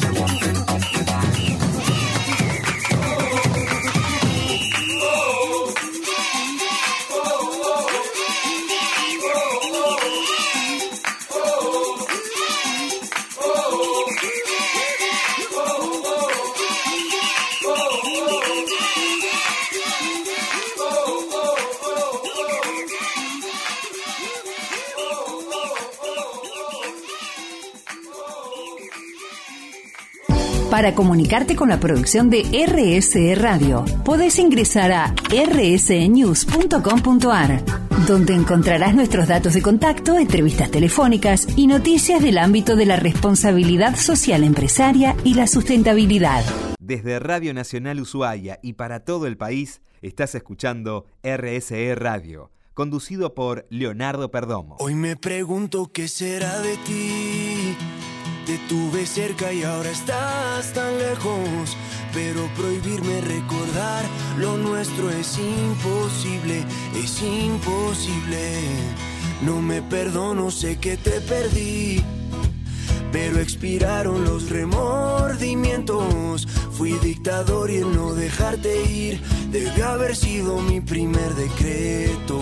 Speaker 5: Para comunicarte con la producción de R S E Radio, podés ingresar a r s e news punto com punto a r, donde encontrarás nuestros datos de contacto, entrevistas telefónicas y noticias del ámbito de la responsabilidad social empresaria y la sustentabilidad.
Speaker 2: Desde Radio Nacional Ushuaia y para todo el país, estás escuchando R S E Radio, conducido por Leonardo Perdomo.
Speaker 1: Hoy me pregunto qué será de ti. Te tuve cerca y ahora estás tan lejos, pero prohibirme recordar lo nuestro es imposible, es imposible. No me perdono, sé que te perdí, pero expiraron los remordimientos. Fui dictador y el no dejarte ir debió haber sido mi primer decreto.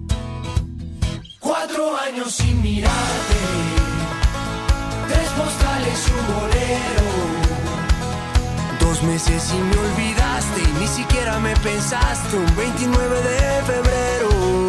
Speaker 1: Cuatro años sin mirarte, tres postales y un bolero. Dos meses y me olvidaste y ni siquiera me pensaste. Un veintinueve de febrero.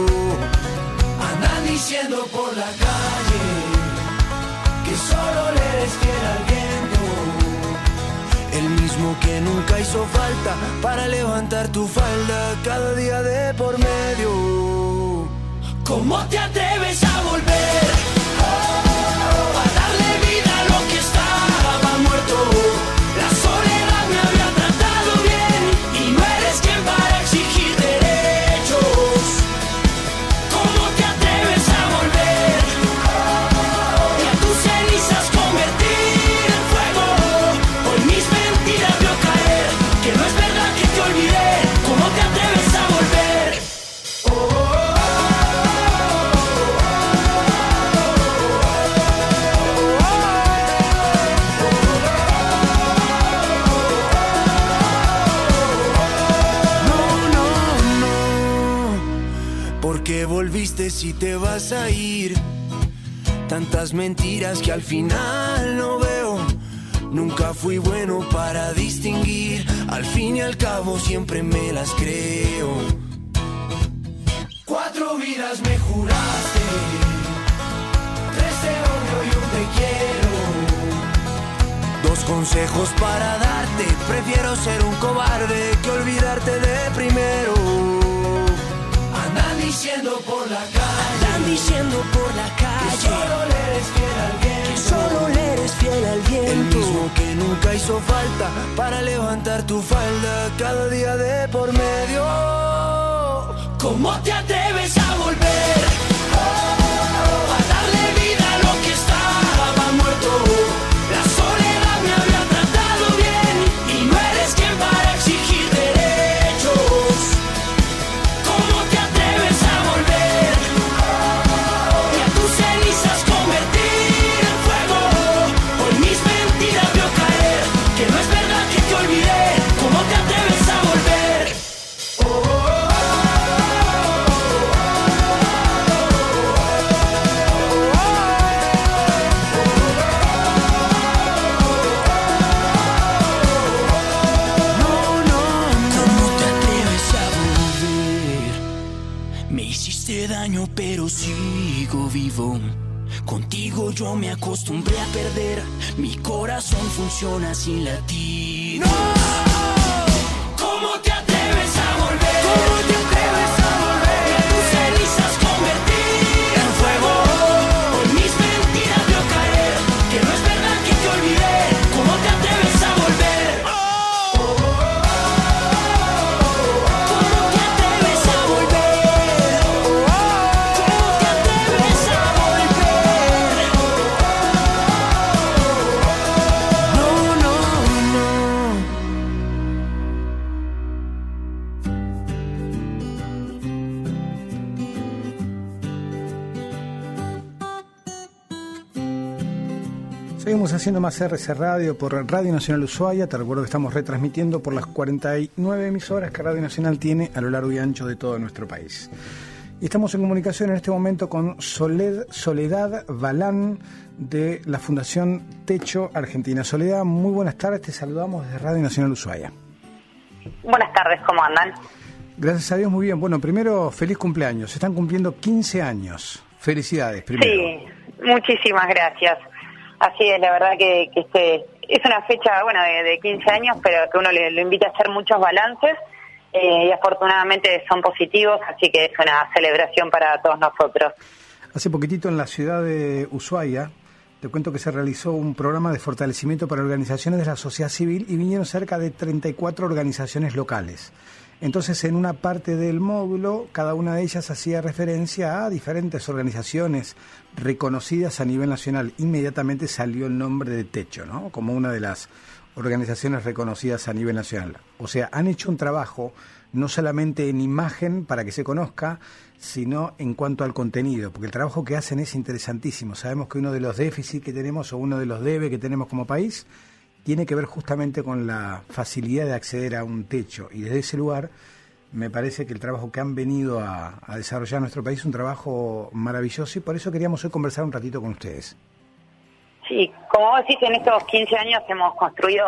Speaker 1: Andan diciendo por la calle que solo le eres fiel al viento. El mismo que nunca hizo falta para levantar tu falda cada día de por medio. ¿Cómo te atreves a volver? Oh, a darle vida a lo que estaba muerto. La soledad me había tratado bien y no eres quien para exigir derechos. ¿Cómo te atreves a volver? Y a tus cenizas convertir en fuego. Hoy mis mentiras veo caer, que no es verdad que te olvidé. ¿Cómo te atreves a volver? ¿Qué volviste si te vas a ir? Tantas mentiras que al final no veo. Nunca fui bueno para distinguir. Al fin y al cabo siempre me las creo. Cuatro vidas me juraste, tres te odio y un te quiero. Dos consejos para darte. Prefiero ser un cobarde que olvidarte de primero. Andan diciendo por la calle, andan diciendo por la calle que solo le eres fiel al viento, que solo le eres fiel al viento. El mismo que nunca hizo falta para levantar tu falda cada día de por medio. ¿Cómo te atreves a volver? Oh, a darle vida a lo que estaba muerto. La soledad me había tratado bien y no eres quien para exigir derechos. ¿Cómo te atreves a volver? Y a tus cenizas convertir en fuego. Hoy mis mentiras veo caer, que no es verdad que te olvidé. ¿Cómo te atreves a volver? Oh, oh, oh, oh, oh. muero pero sigo vivo. Contigo yo me acostumbré a perder. Mi corazón funciona sin latir. ¡No! ¿Cómo te atreves a volver? ¿Cómo te atreves a volver? Tus cenizas convertir en fuego. Por mis mentiras veo caer que no es verdad que te olvidé. ¿Cómo te atreves a volver? ¿Cómo te atreves a volver? ¿Cómo te atreves a volver? No, no, no.
Speaker 3: Seguimos haciendo más R C Radio por Radio Nacional Ushuaia. Te recuerdo que estamos retransmitiendo por las cuarenta y nueve emisoras que Radio Nacional tiene a lo largo y ancho de todo nuestro país. Y estamos en comunicación en este momento con Soled, Soledad Balán de la Fundación Techo Argentina. Soledad, muy buenas tardes, te saludamos desde Radio Nacional Ushuaia.
Speaker 10: Buenas tardes, ¿cómo andan?
Speaker 3: Gracias a Dios, muy bien. Bueno, primero, feliz cumpleaños. Se están cumpliendo quince años. Felicidades, primero.
Speaker 10: Sí, muchísimas gracias. Así es, la verdad que, que este es una fecha, bueno, de, de quince años, pero que uno le, lo invita a hacer muchos balances eh, y afortunadamente son positivos, así que es una celebración para todos nosotros.
Speaker 3: Hace poquitito en la ciudad de Ushuaia, te cuento que se realizó un programa de fortalecimiento para organizaciones de la sociedad civil y vinieron cerca de treinta y cuatro organizaciones locales. Entonces, en una parte del módulo, cada una de ellas hacía referencia a diferentes organizaciones reconocidas a nivel nacional. Inmediatamente salió el nombre de Techo, ¿no? Como una de las organizaciones reconocidas a nivel nacional. O sea, han hecho un trabajo no solamente en imagen para que se conozca, sino en cuanto al contenido, porque el trabajo que hacen es interesantísimo. Sabemos que uno de los déficits que tenemos o uno de los debe que tenemos como país tiene que ver justamente con la facilidad de acceder a un techo, y desde ese lugar me parece que el trabajo que han venido a, a desarrollar en nuestro país es un trabajo maravilloso, y por eso queríamos hoy conversar un ratito con ustedes.
Speaker 10: Sí, como vos decís, en estos quince años hemos construido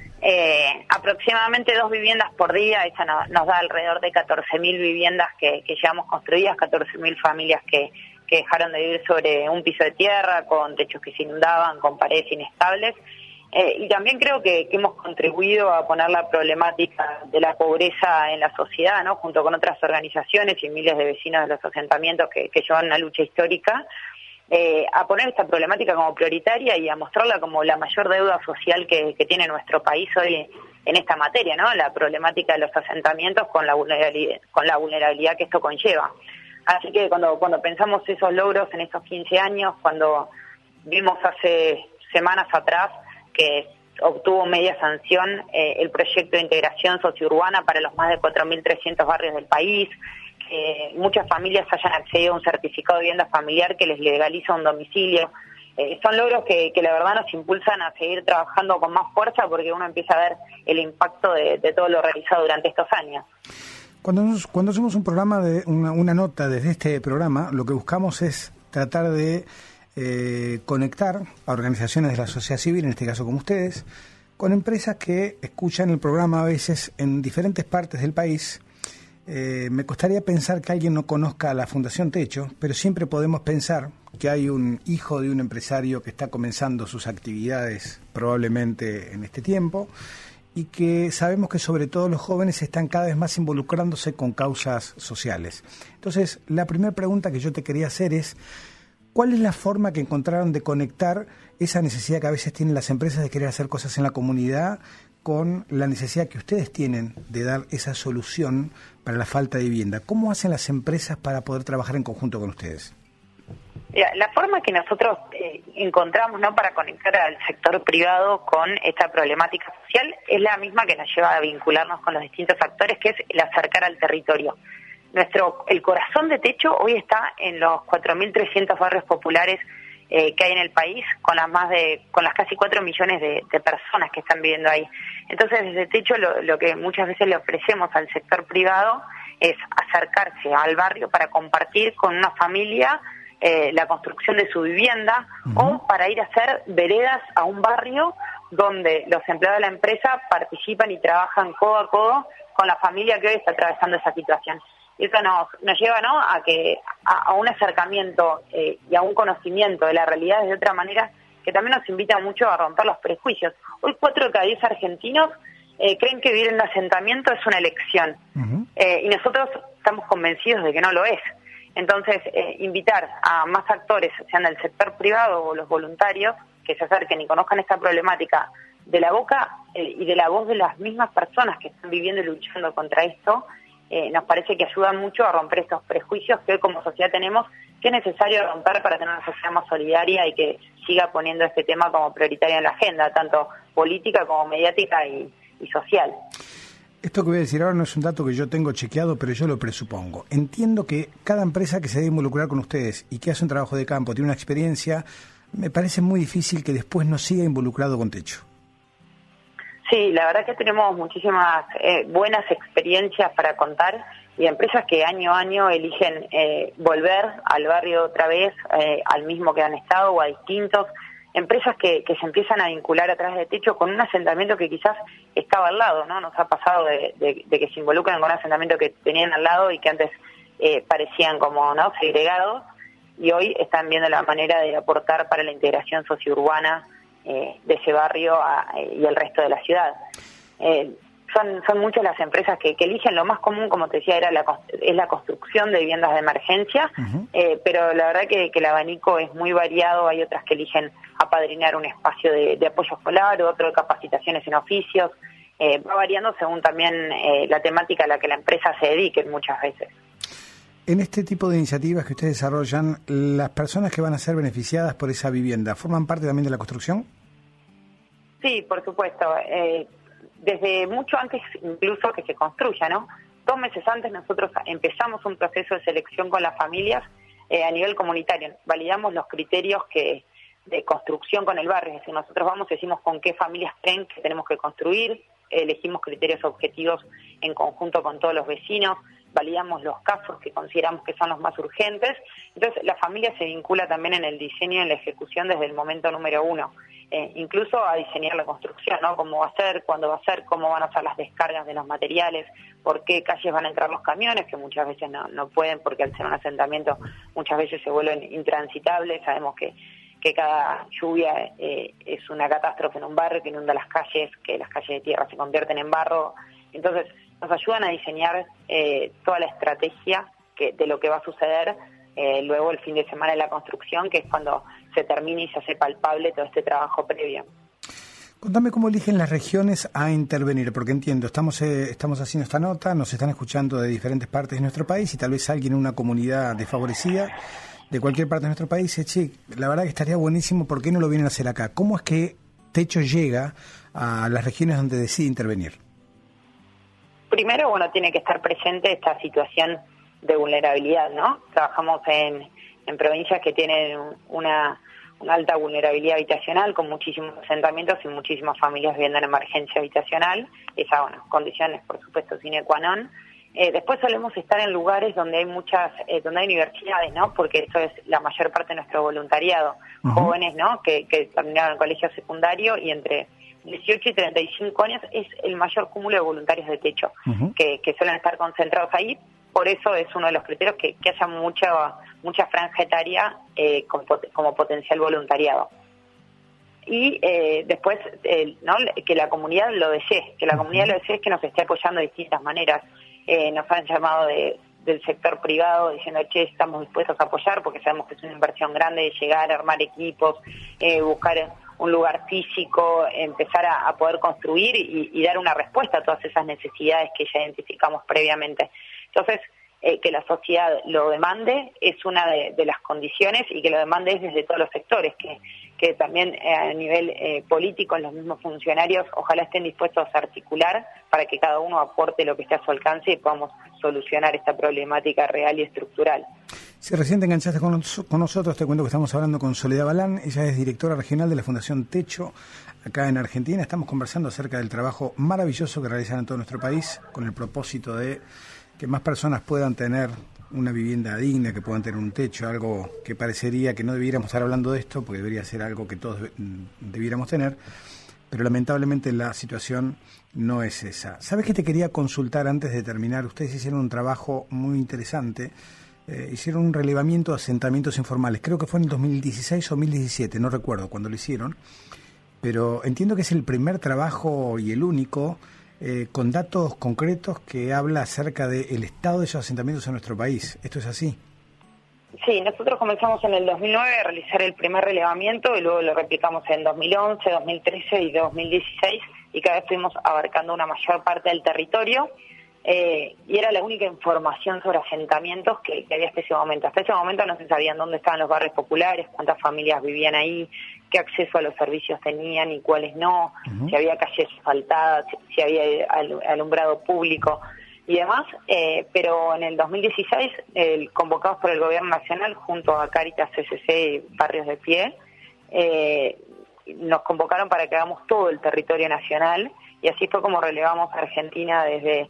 Speaker 10: eh, aproximadamente dos viviendas por día. Eso no, nos da alrededor de catorce mil viviendas que, que llevamos construidas, catorce mil familias que, que dejaron de vivir sobre un piso de tierra, con techos que se inundaban, con paredes inestables. Eh, y también creo que, que hemos contribuido a poner la problemática de la pobreza en la sociedad, ¿no? Junto con otras organizaciones y miles de vecinos de los asentamientos que, que llevan una lucha histórica, eh, a poner esta problemática como prioritaria y a mostrarla como la mayor deuda social que, que tiene nuestro país hoy en esta materia, ¿no? La problemática de los asentamientos con la vulnerabilidad, con la vulnerabilidad que esto conlleva. Así que cuando, cuando pensamos esos logros en estos quince años, cuando vimos hace semanas atrás que obtuvo media sanción eh, el proyecto de integración sociourbana para los más de cuatro mil trescientos barrios del país, que muchas familias hayan accedido a un certificado de vivienda familiar que les legaliza un domicilio. Eh, son logros que, que la verdad nos impulsan a seguir trabajando con más fuerza, porque uno empieza a ver el impacto de, de todo lo realizado durante estos años.
Speaker 3: Cuando, nos, cuando hacemos un programa, de una, una nota desde este programa, lo que buscamos es tratar de Eh, conectar a organizaciones de la sociedad civil, en este caso como ustedes, con empresas que escuchan el programa a veces en diferentes partes del país. Eh, me costaría pensar que alguien no conozca a la Fundación Techo, pero siempre podemos pensar que hay un hijo de un empresario que está comenzando sus actividades probablemente en este tiempo, y que sabemos que sobre todo los jóvenes están cada vez más involucrándose con causas sociales. Entonces, la primera pregunta que yo te quería hacer es: ¿cuál es la forma que encontraron de conectar esa necesidad que a veces tienen las empresas de querer hacer cosas en la comunidad con la necesidad que ustedes tienen de dar esa solución para la falta de vivienda? ¿Cómo hacen las empresas para poder trabajar en conjunto con ustedes?
Speaker 10: Mira, la forma que nosotros eh, encontramos, ¿no?, para conectar al sector privado con esta problemática social es la misma que nos lleva a vincularnos con los distintos actores, que es el acercar al territorio. Nuestro, el corazón de Techo hoy está en los cuatro mil trescientos barrios populares eh, que hay en el país, con las más de, con las casi cuatro millones de, de personas que están viviendo ahí. Entonces, desde Techo lo, lo que muchas veces le ofrecemos al sector privado es acercarse al barrio para compartir con una familia eh, la construcción de su vivienda, uh-huh, o para ir a hacer veredas a un barrio donde los empleados de la empresa participan y trabajan codo a codo con la familia que hoy está atravesando esa situación. eso nos, nos lleva, ¿no?, a que a, a un acercamiento eh, y a un conocimiento de la realidad de otra manera, que también nos invita mucho a romper los prejuicios. Hoy cuatro de cada diez argentinos eh, creen que vivir en un asentamiento es una elección, uh-huh. eh, y nosotros estamos convencidos de que no lo es. Entonces, eh, invitar a más actores, sean del sector privado o los voluntarios, que se acerquen y conozcan esta problemática de la boca eh, y de la voz de las mismas personas que están viviendo y luchando contra esto, eh, nos parece que ayudan mucho a romper estos prejuicios que hoy como sociedad tenemos, que es necesario romper para tener una sociedad más solidaria y que siga poniendo este tema como prioritario en la agenda, tanto política como mediática y, y social.
Speaker 3: Esto que voy a decir ahora no es un dato que yo tengo chequeado, pero yo lo presupongo. Entiendo que cada empresa que se debe involucrar con ustedes y que hace un trabajo de campo, tiene una experiencia, me parece muy difícil que después no siga involucrado con Techo.
Speaker 10: Sí, la verdad que tenemos muchísimas eh, buenas experiencias para contar y empresas que año a año eligen eh, volver al barrio otra vez, eh, al mismo que han estado o a distintos. Empresas que, que se empiezan a vincular a través de Techo con un asentamiento que quizás estaba al lado, ¿no? Nos ha pasado de, de, de que se involucran con un asentamiento que tenían al lado y que antes eh, parecían como, ¿no?, segregados, y hoy están viendo la manera de aportar para la integración sociourbana eh, de ese barrio a, y el resto de la ciudad. Eh, son, son muchas las empresas que, que eligen. Lo más común, como te decía, era la, es la construcción de viviendas de emergencia, uh-huh. eh, pero la verdad que, que el abanico es muy variado. Hay otras que eligen apadrinar un espacio de, de apoyo escolar, otro de capacitaciones en oficios. Eh, va variando según también eh, la temática a la que la empresa se dedique muchas veces.
Speaker 3: En este tipo de iniciativas que ustedes desarrollan, ¿las personas que van a ser beneficiadas por esa vivienda forman parte también de la construcción?
Speaker 10: Sí, por supuesto. Eh, desde mucho antes incluso que se construya, ¿no? Dos meses antes nosotros empezamos un proceso de selección con las familias eh, a nivel comunitario. Validamos los criterios que de construcción con el barrio. Es decir, nosotros vamos y decimos con qué familias creen que tenemos que construir, elegimos criterios objetivos en conjunto con todos los vecinos, validamos los casos que consideramos que son los más urgentes. Entonces, la familia se vincula también en el diseño y en la ejecución desde el momento número uno, eh, incluso a diseñar la construcción, ¿no? Cómo va a ser, cuándo va a ser, cómo van a ser las descargas de los materiales, por qué calles van a entrar los camiones, que muchas veces no, no pueden porque al ser un asentamiento muchas veces se vuelven intransitables. Sabemos que que cada lluvia eh, es una catástrofe en un barrio, que inunda las calles, que las calles de tierra se convierten en barro. Entonces, nos ayudan a diseñar eh, toda la estrategia que, de lo que va a suceder eh, luego el fin de semana de la construcción, que es cuando se termina y se hace palpable todo este trabajo previo.
Speaker 3: Contame cómo eligen las regiones a intervenir, porque entiendo, estamos eh, estamos haciendo esta nota, nos están escuchando de diferentes partes de nuestro país y tal vez alguien en una comunidad desfavorecida de cualquier parte de nuestro país dice, che, la verdad que estaría buenísimo, ¿por qué no lo vienen a hacer acá? ¿Cómo es que Techo llega a las regiones donde decide intervenir?
Speaker 10: Primero, bueno, tiene que estar presente esta situación de vulnerabilidad, ¿no? Trabajamos en, en provincias que tienen una, una alta vulnerabilidad habitacional, con muchísimos asentamientos y muchísimas familias viviendo en emergencia habitacional. Esas, bueno, condiciones, por supuesto, sine qua non. Eh, después solemos estar en lugares donde hay muchas, eh, donde hay universidades, ¿no? Porque eso es la mayor parte de nuestro voluntariado. Uh-huh. Jóvenes, ¿no? Que, que terminaron el colegio secundario y entre dieciocho y treinta y cinco años es el mayor cúmulo de voluntarios de Techo, uh-huh. que, que suelen estar concentrados ahí. Por eso es uno de los criterios que, que haya mucha, mucha franja etaria eh, como, como potencial voluntariado. Y eh, después, eh, ¿no? Que la comunidad lo desee, que la comunidad lo desee, es que nos esté apoyando de distintas maneras. Eh, nos han llamado de, del sector privado diciendo, che, estamos dispuestos a apoyar porque sabemos que es una inversión grande de llegar, armar equipos, eh, buscar un lugar físico, empezar a, a poder construir y, y dar una respuesta a todas esas necesidades que ya identificamos previamente. Entonces, eh, que la sociedad lo demande es una de, de las condiciones, y que lo demande es desde todos los sectores, que, que también eh, a nivel eh, político los mismos funcionarios ojalá estén dispuestos a articular para que cada uno aporte lo que esté a su alcance y podamos solucionar esta problemática real y estructural.
Speaker 3: Si recién te enganchaste con, con nosotros, te cuento que estamos hablando con Soledad Balán. Ella es directora regional de la Fundación Techo acá en Argentina. Estamos conversando acerca del trabajo maravilloso que realizan en todo nuestro país con el propósito de que más personas puedan tener una vivienda digna, que puedan tener un techo, algo que parecería que no debiéramos estar hablando de esto, porque debería ser algo que todos debiéramos tener. pero lamentablemente la situación no es esa. ¿Sabes qué te quería consultar antes de terminar? Ustedes hicieron un trabajo muy interesante, eh, hicieron un relevamiento de asentamientos informales, creo que fue en el dos mil dieciséis o dos mil diecisiete, no recuerdo cuándo lo hicieron, pero entiendo que es el primer trabajo y el único eh, con datos concretos que habla acerca del estado de esos asentamientos en nuestro país. ¿Esto es así?
Speaker 10: Sí, nosotros comenzamos en el dos mil nueve a realizar el primer relevamiento y luego lo replicamos en dos mil once, dos mil trece y dos mil dieciséis y cada vez fuimos abarcando una mayor parte del territorio eh, y era la única información sobre asentamientos que, que había hasta ese momento. Hasta ese momento no se sabían dónde estaban los barrios populares, cuántas familias vivían ahí, qué acceso a los servicios tenían y cuáles no, uh-huh. si había calles asfaltadas, si, si había alumbrado público y demás, eh, pero en el dos mil dieciséis, eh, convocados por el Gobierno Nacional junto a Cáritas, C C C y Barrios de Pie, eh, nos convocaron para que hagamos todo el territorio nacional y así fue como relevamos a Argentina desde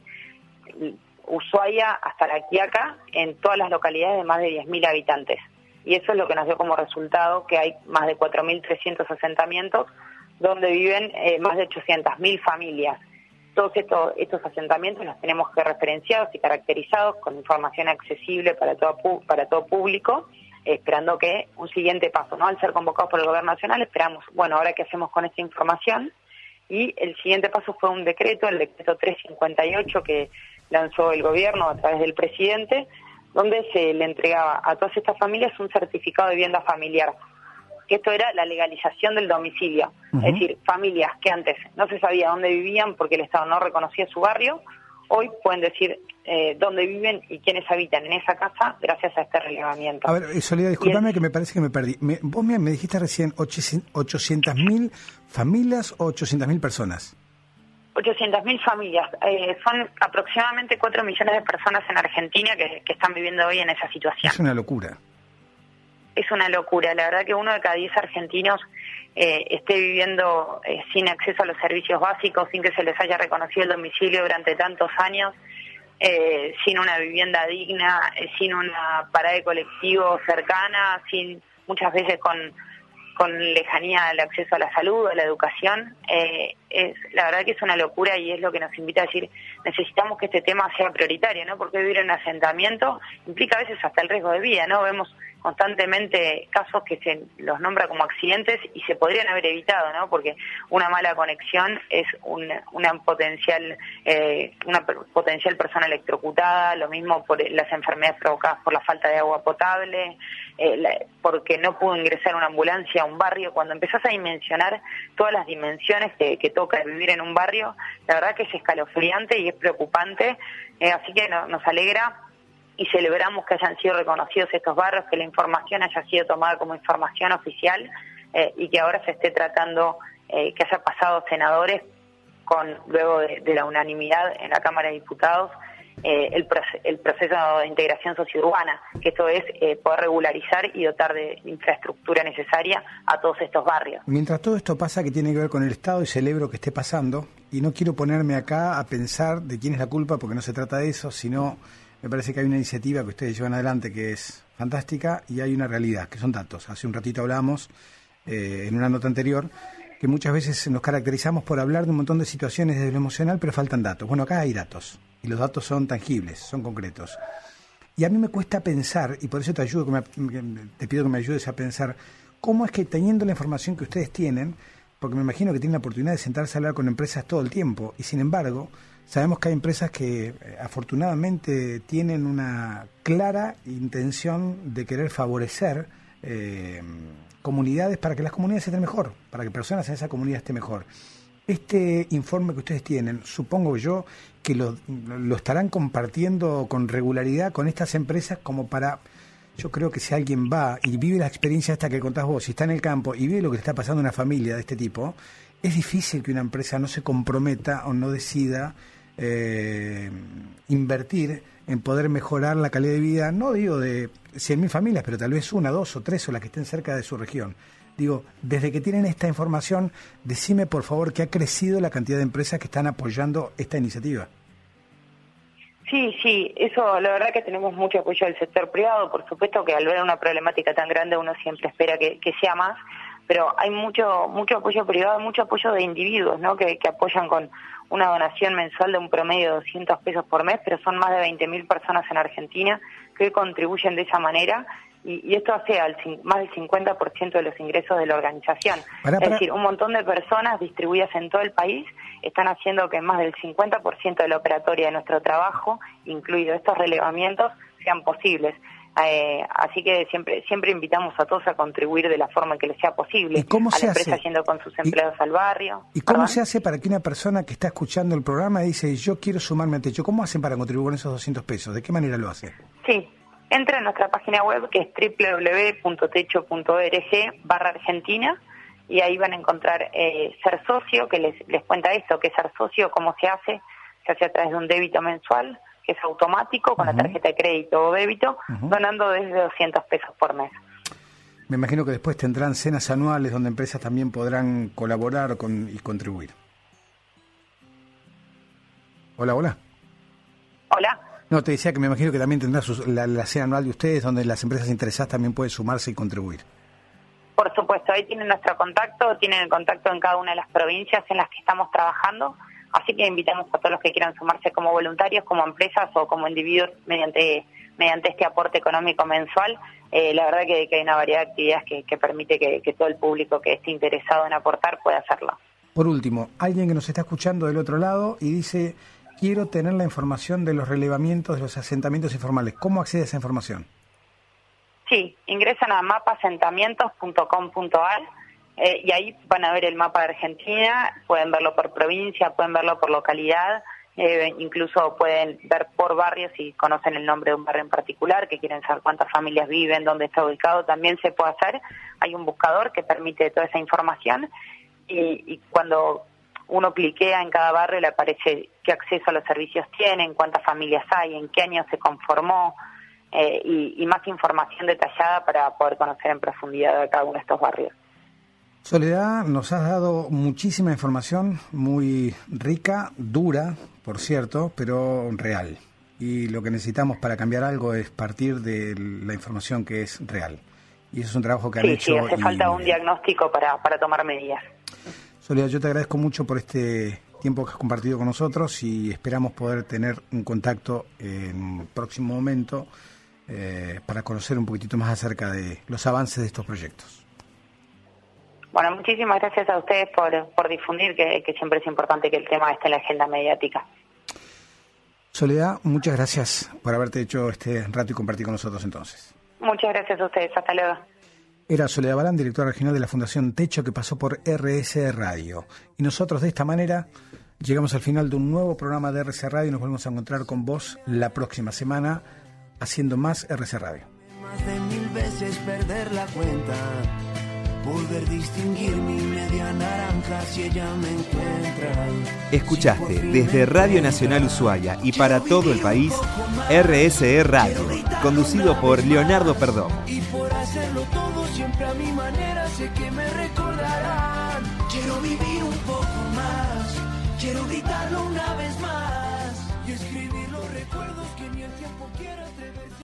Speaker 10: Ushuaia hasta La Quiaca en todas las localidades de más de diez mil habitantes. Y eso es lo que nos dio como resultado que hay más de cuatro mil trescientos asentamientos donde viven eh, más de ochocientas mil familias. Todos estos, estos asentamientos los tenemos que referenciados y caracterizados con información accesible para todo, para todo público, eh, esperando que un siguiente paso, ¿no? Al ser convocados por el Gobierno Nacional, esperamos, bueno, ahora qué hacemos con esta información, y el siguiente paso fue un decreto, el decreto trescientos cincuenta y ocho que lanzó el Gobierno a través del presidente, donde se le entregaba a todas estas familias un certificado de vivienda familiar, que esto era la legalización del domicilio, uh-huh. es decir, familias que antes no se sabía dónde vivían porque el Estado no reconocía su barrio, hoy pueden decir eh, dónde viven y quiénes habitan en esa casa gracias a este relevamiento. A
Speaker 3: ver, Soledad, discúlpame el... que me parece que me perdí. Me, vos me, me dijiste recién ochocientas mil familias o ochocientas mil personas.
Speaker 10: ochocientas mil familias. Eh, son aproximadamente cuatro millones de personas en Argentina que, que están viviendo hoy en esa situación.
Speaker 3: Es una locura.
Speaker 10: Es una locura. La verdad que uno de cada diez argentinos eh, esté viviendo eh, sin acceso a los servicios básicos, sin que se les haya reconocido el domicilio durante tantos años, eh, sin una vivienda digna, eh, sin una parada de colectivo cercana, sin muchas veces con, con lejanía al acceso a la salud, a la educación. Eh, es la verdad que es una locura y es lo que nos invita a decir, necesitamos que este tema sea prioritario, ¿no? Porque vivir en un asentamiento implica a veces hasta el riesgo de vida, ¿no? Vemos constantemente casos que se los nombra como accidentes y se podrían haber evitado, ¿no? Porque una mala conexión es un, una potencial eh, una potencial persona electrocutada, lo mismo por las enfermedades provocadas por la falta de agua potable, eh, la, porque no pudo ingresar una ambulancia a un barrio. Cuando empezás a dimensionar todas las dimensiones que, que toca vivir en un barrio, la verdad que es escalofriante y es preocupante, eh, así que no, nos alegra y celebramos que hayan sido reconocidos estos barrios, que la información haya sido tomada como información oficial eh, y que ahora se esté tratando, eh, que haya pasado senadores con luego de, de la unanimidad en la Cámara de Diputados eh, el, proce- el proceso de integración sociourbana, que esto es eh, poder regularizar y dotar de infraestructura necesaria a todos estos barrios.
Speaker 3: Mientras todo esto pasa, que tiene que ver con el Estado, y celebro que esté pasando, y no quiero ponerme acá a pensar de quién es la culpa, porque no se trata de eso, sino me parece que hay una iniciativa que ustedes llevan adelante que es fantástica y hay una realidad, que son datos. Hace un ratito hablábamos, eh, en una nota anterior, que muchas veces nos caracterizamos por hablar de un montón de situaciones desde lo emocional, pero faltan datos. Bueno, acá hay datos, y los datos son tangibles, son concretos. Y a mí me cuesta pensar, y por eso te ayudo, que me, te pido que me ayudes a pensar, cómo es que teniendo la información que ustedes tienen, porque me imagino que tienen la oportunidad de sentarse a hablar con empresas todo el tiempo, y sin embargo, sabemos que hay empresas que eh, afortunadamente tienen una clara intención de querer favorecer eh, comunidades para que las comunidades estén mejor, para que personas en esa comunidad estén mejor. Este informe que ustedes tienen, supongo yo que lo, lo estarán compartiendo con regularidad con estas empresas como para... Yo creo que si alguien va y vive la experiencia esta que contás vos, si está en el campo y vive lo que le está pasando a una familia de este tipo, es difícil que una empresa no se comprometa o no decida eh, invertir en poder mejorar la calidad de vida, no digo de cien mil familias, pero tal vez una, dos o tres o las que estén cerca de su región. Digo, desde que tienen esta información, decime por favor que ha crecido la cantidad de empresas que están apoyando esta iniciativa.
Speaker 10: Sí, sí, eso la verdad que tenemos mucho apoyo del sector privado, por supuesto que al ver una problemática tan grande uno siempre espera que, que sea más, pero hay mucho mucho apoyo privado, mucho apoyo de individuos, ¿no? Que, que apoyan con una donación mensual de un promedio de doscientos pesos por mes, pero son más de veinte mil personas en Argentina que contribuyen de esa manera, y, y esto hace al más del cincuenta por ciento de los ingresos de la organización.
Speaker 3: Para, para.
Speaker 10: Es decir, un montón de personas distribuidas en todo el país están haciendo que más del cincuenta por ciento de la operatoria de nuestro trabajo, incluidos estos relevamientos, sean posibles. Eh, así que siempre siempre invitamos a todos a contribuir de la forma que les sea posible.
Speaker 3: ¿Y cómo
Speaker 10: a
Speaker 3: se
Speaker 10: la empresa
Speaker 3: hace?
Speaker 10: yendo con sus empleados ¿Y, al barrio.
Speaker 3: ¿Y cómo
Speaker 10: ¿Perdón?
Speaker 3: se hace para que una persona que está escuchando el programa dice, yo quiero sumarme a Techo? ¿Cómo hacen para contribuir con esos doscientos pesos? ¿De qué manera lo hace?
Speaker 10: Sí, entra en nuestra página web, que es doble u doble u doble u punto techo punto org barra Argentina, y ahí van a encontrar eh, ser socio, que les, les cuenta esto, que ser socio, cómo se hace, se hace a través de un débito mensual, que es automático, con uh-huh. la tarjeta de crédito o débito, uh-huh. donando desde doscientos pesos por mes.
Speaker 3: Me imagino que después tendrán cenas anuales donde empresas también podrán colaborar con, y contribuir. Hola, hola.
Speaker 10: Hola.
Speaker 3: No, te decía que me imagino que también tendrá sus, la, la cena anual de ustedes, donde las empresas interesadas también pueden sumarse y contribuir.
Speaker 10: Por supuesto, ahí tienen nuestro contacto, tienen el contacto en cada una de las provincias en las que estamos trabajando. Así que invitamos a todos los que quieran sumarse como voluntarios, como empresas o como individuos mediante mediante este aporte económico mensual. Eh, la verdad que, que hay una variedad de actividades que, que permite que, que todo el público que esté interesado en aportar pueda hacerlo.
Speaker 3: Por último, alguien que nos está escuchando del otro lado y dice, quiero tener la información de los relevamientos de los asentamientos informales. ¿Cómo accede a esa información?
Speaker 10: Sí, ingresan a mapa asentamientos punto com punto a r. Eh, y ahí van a ver el mapa de Argentina, pueden verlo por provincia, pueden verlo por localidad, eh, incluso pueden ver por barrio si conocen el nombre de un barrio en particular, que quieren saber cuántas familias viven, dónde está ubicado, también se puede hacer. Hay un buscador que permite toda esa información, y, y cuando uno cliquea en cada barrio le aparece qué acceso a los servicios tienen, cuántas familias hay, en qué año se conformó, eh, y, y más información detallada para poder conocer en profundidad a cada uno de estos barrios.
Speaker 3: Soledad, nos has dado muchísima información, muy rica, dura, por cierto, pero real. Y lo que necesitamos para cambiar algo es partir de la información que es real. Y eso es un trabajo que han
Speaker 10: sí,
Speaker 3: hecho.
Speaker 10: Sí, hace
Speaker 3: y...
Speaker 10: falta un diagnóstico para, para tomar medidas.
Speaker 3: Soledad, yo te agradezco mucho por este tiempo que has compartido con nosotros y esperamos poder tener un contacto en un próximo momento eh, para conocer un poquitito más acerca de los avances de estos proyectos.
Speaker 10: Bueno, muchísimas gracias a ustedes por, por difundir, que, que siempre es importante que el tema esté en la agenda mediática.
Speaker 3: Soledad, muchas gracias por haberte hecho este rato y compartir con nosotros entonces.
Speaker 10: Muchas gracias a ustedes, hasta luego.
Speaker 3: Era Soledad Balán, directora regional de la Fundación Techo, que pasó por R S E Radio. Y nosotros de esta manera llegamos al final de un nuevo programa de R S E Radio y nos volvemos a encontrar con vos la próxima semana haciendo más R S E Radio.
Speaker 1: Más de mil veces perder la cuenta, poder distinguir mi media naranja si ella me encuentra.
Speaker 2: Escuchaste desde Radio Nacional Ushuaia y para todo el país R S E Radio, conducido por Leonardo Perdomo.
Speaker 1: Y por hacerlo todo siempre a mi manera, sé que me recordarán. Quiero vivir un poco más, quiero gritarlo una vez más y escribir los recuerdos que ni el tiempo quiera.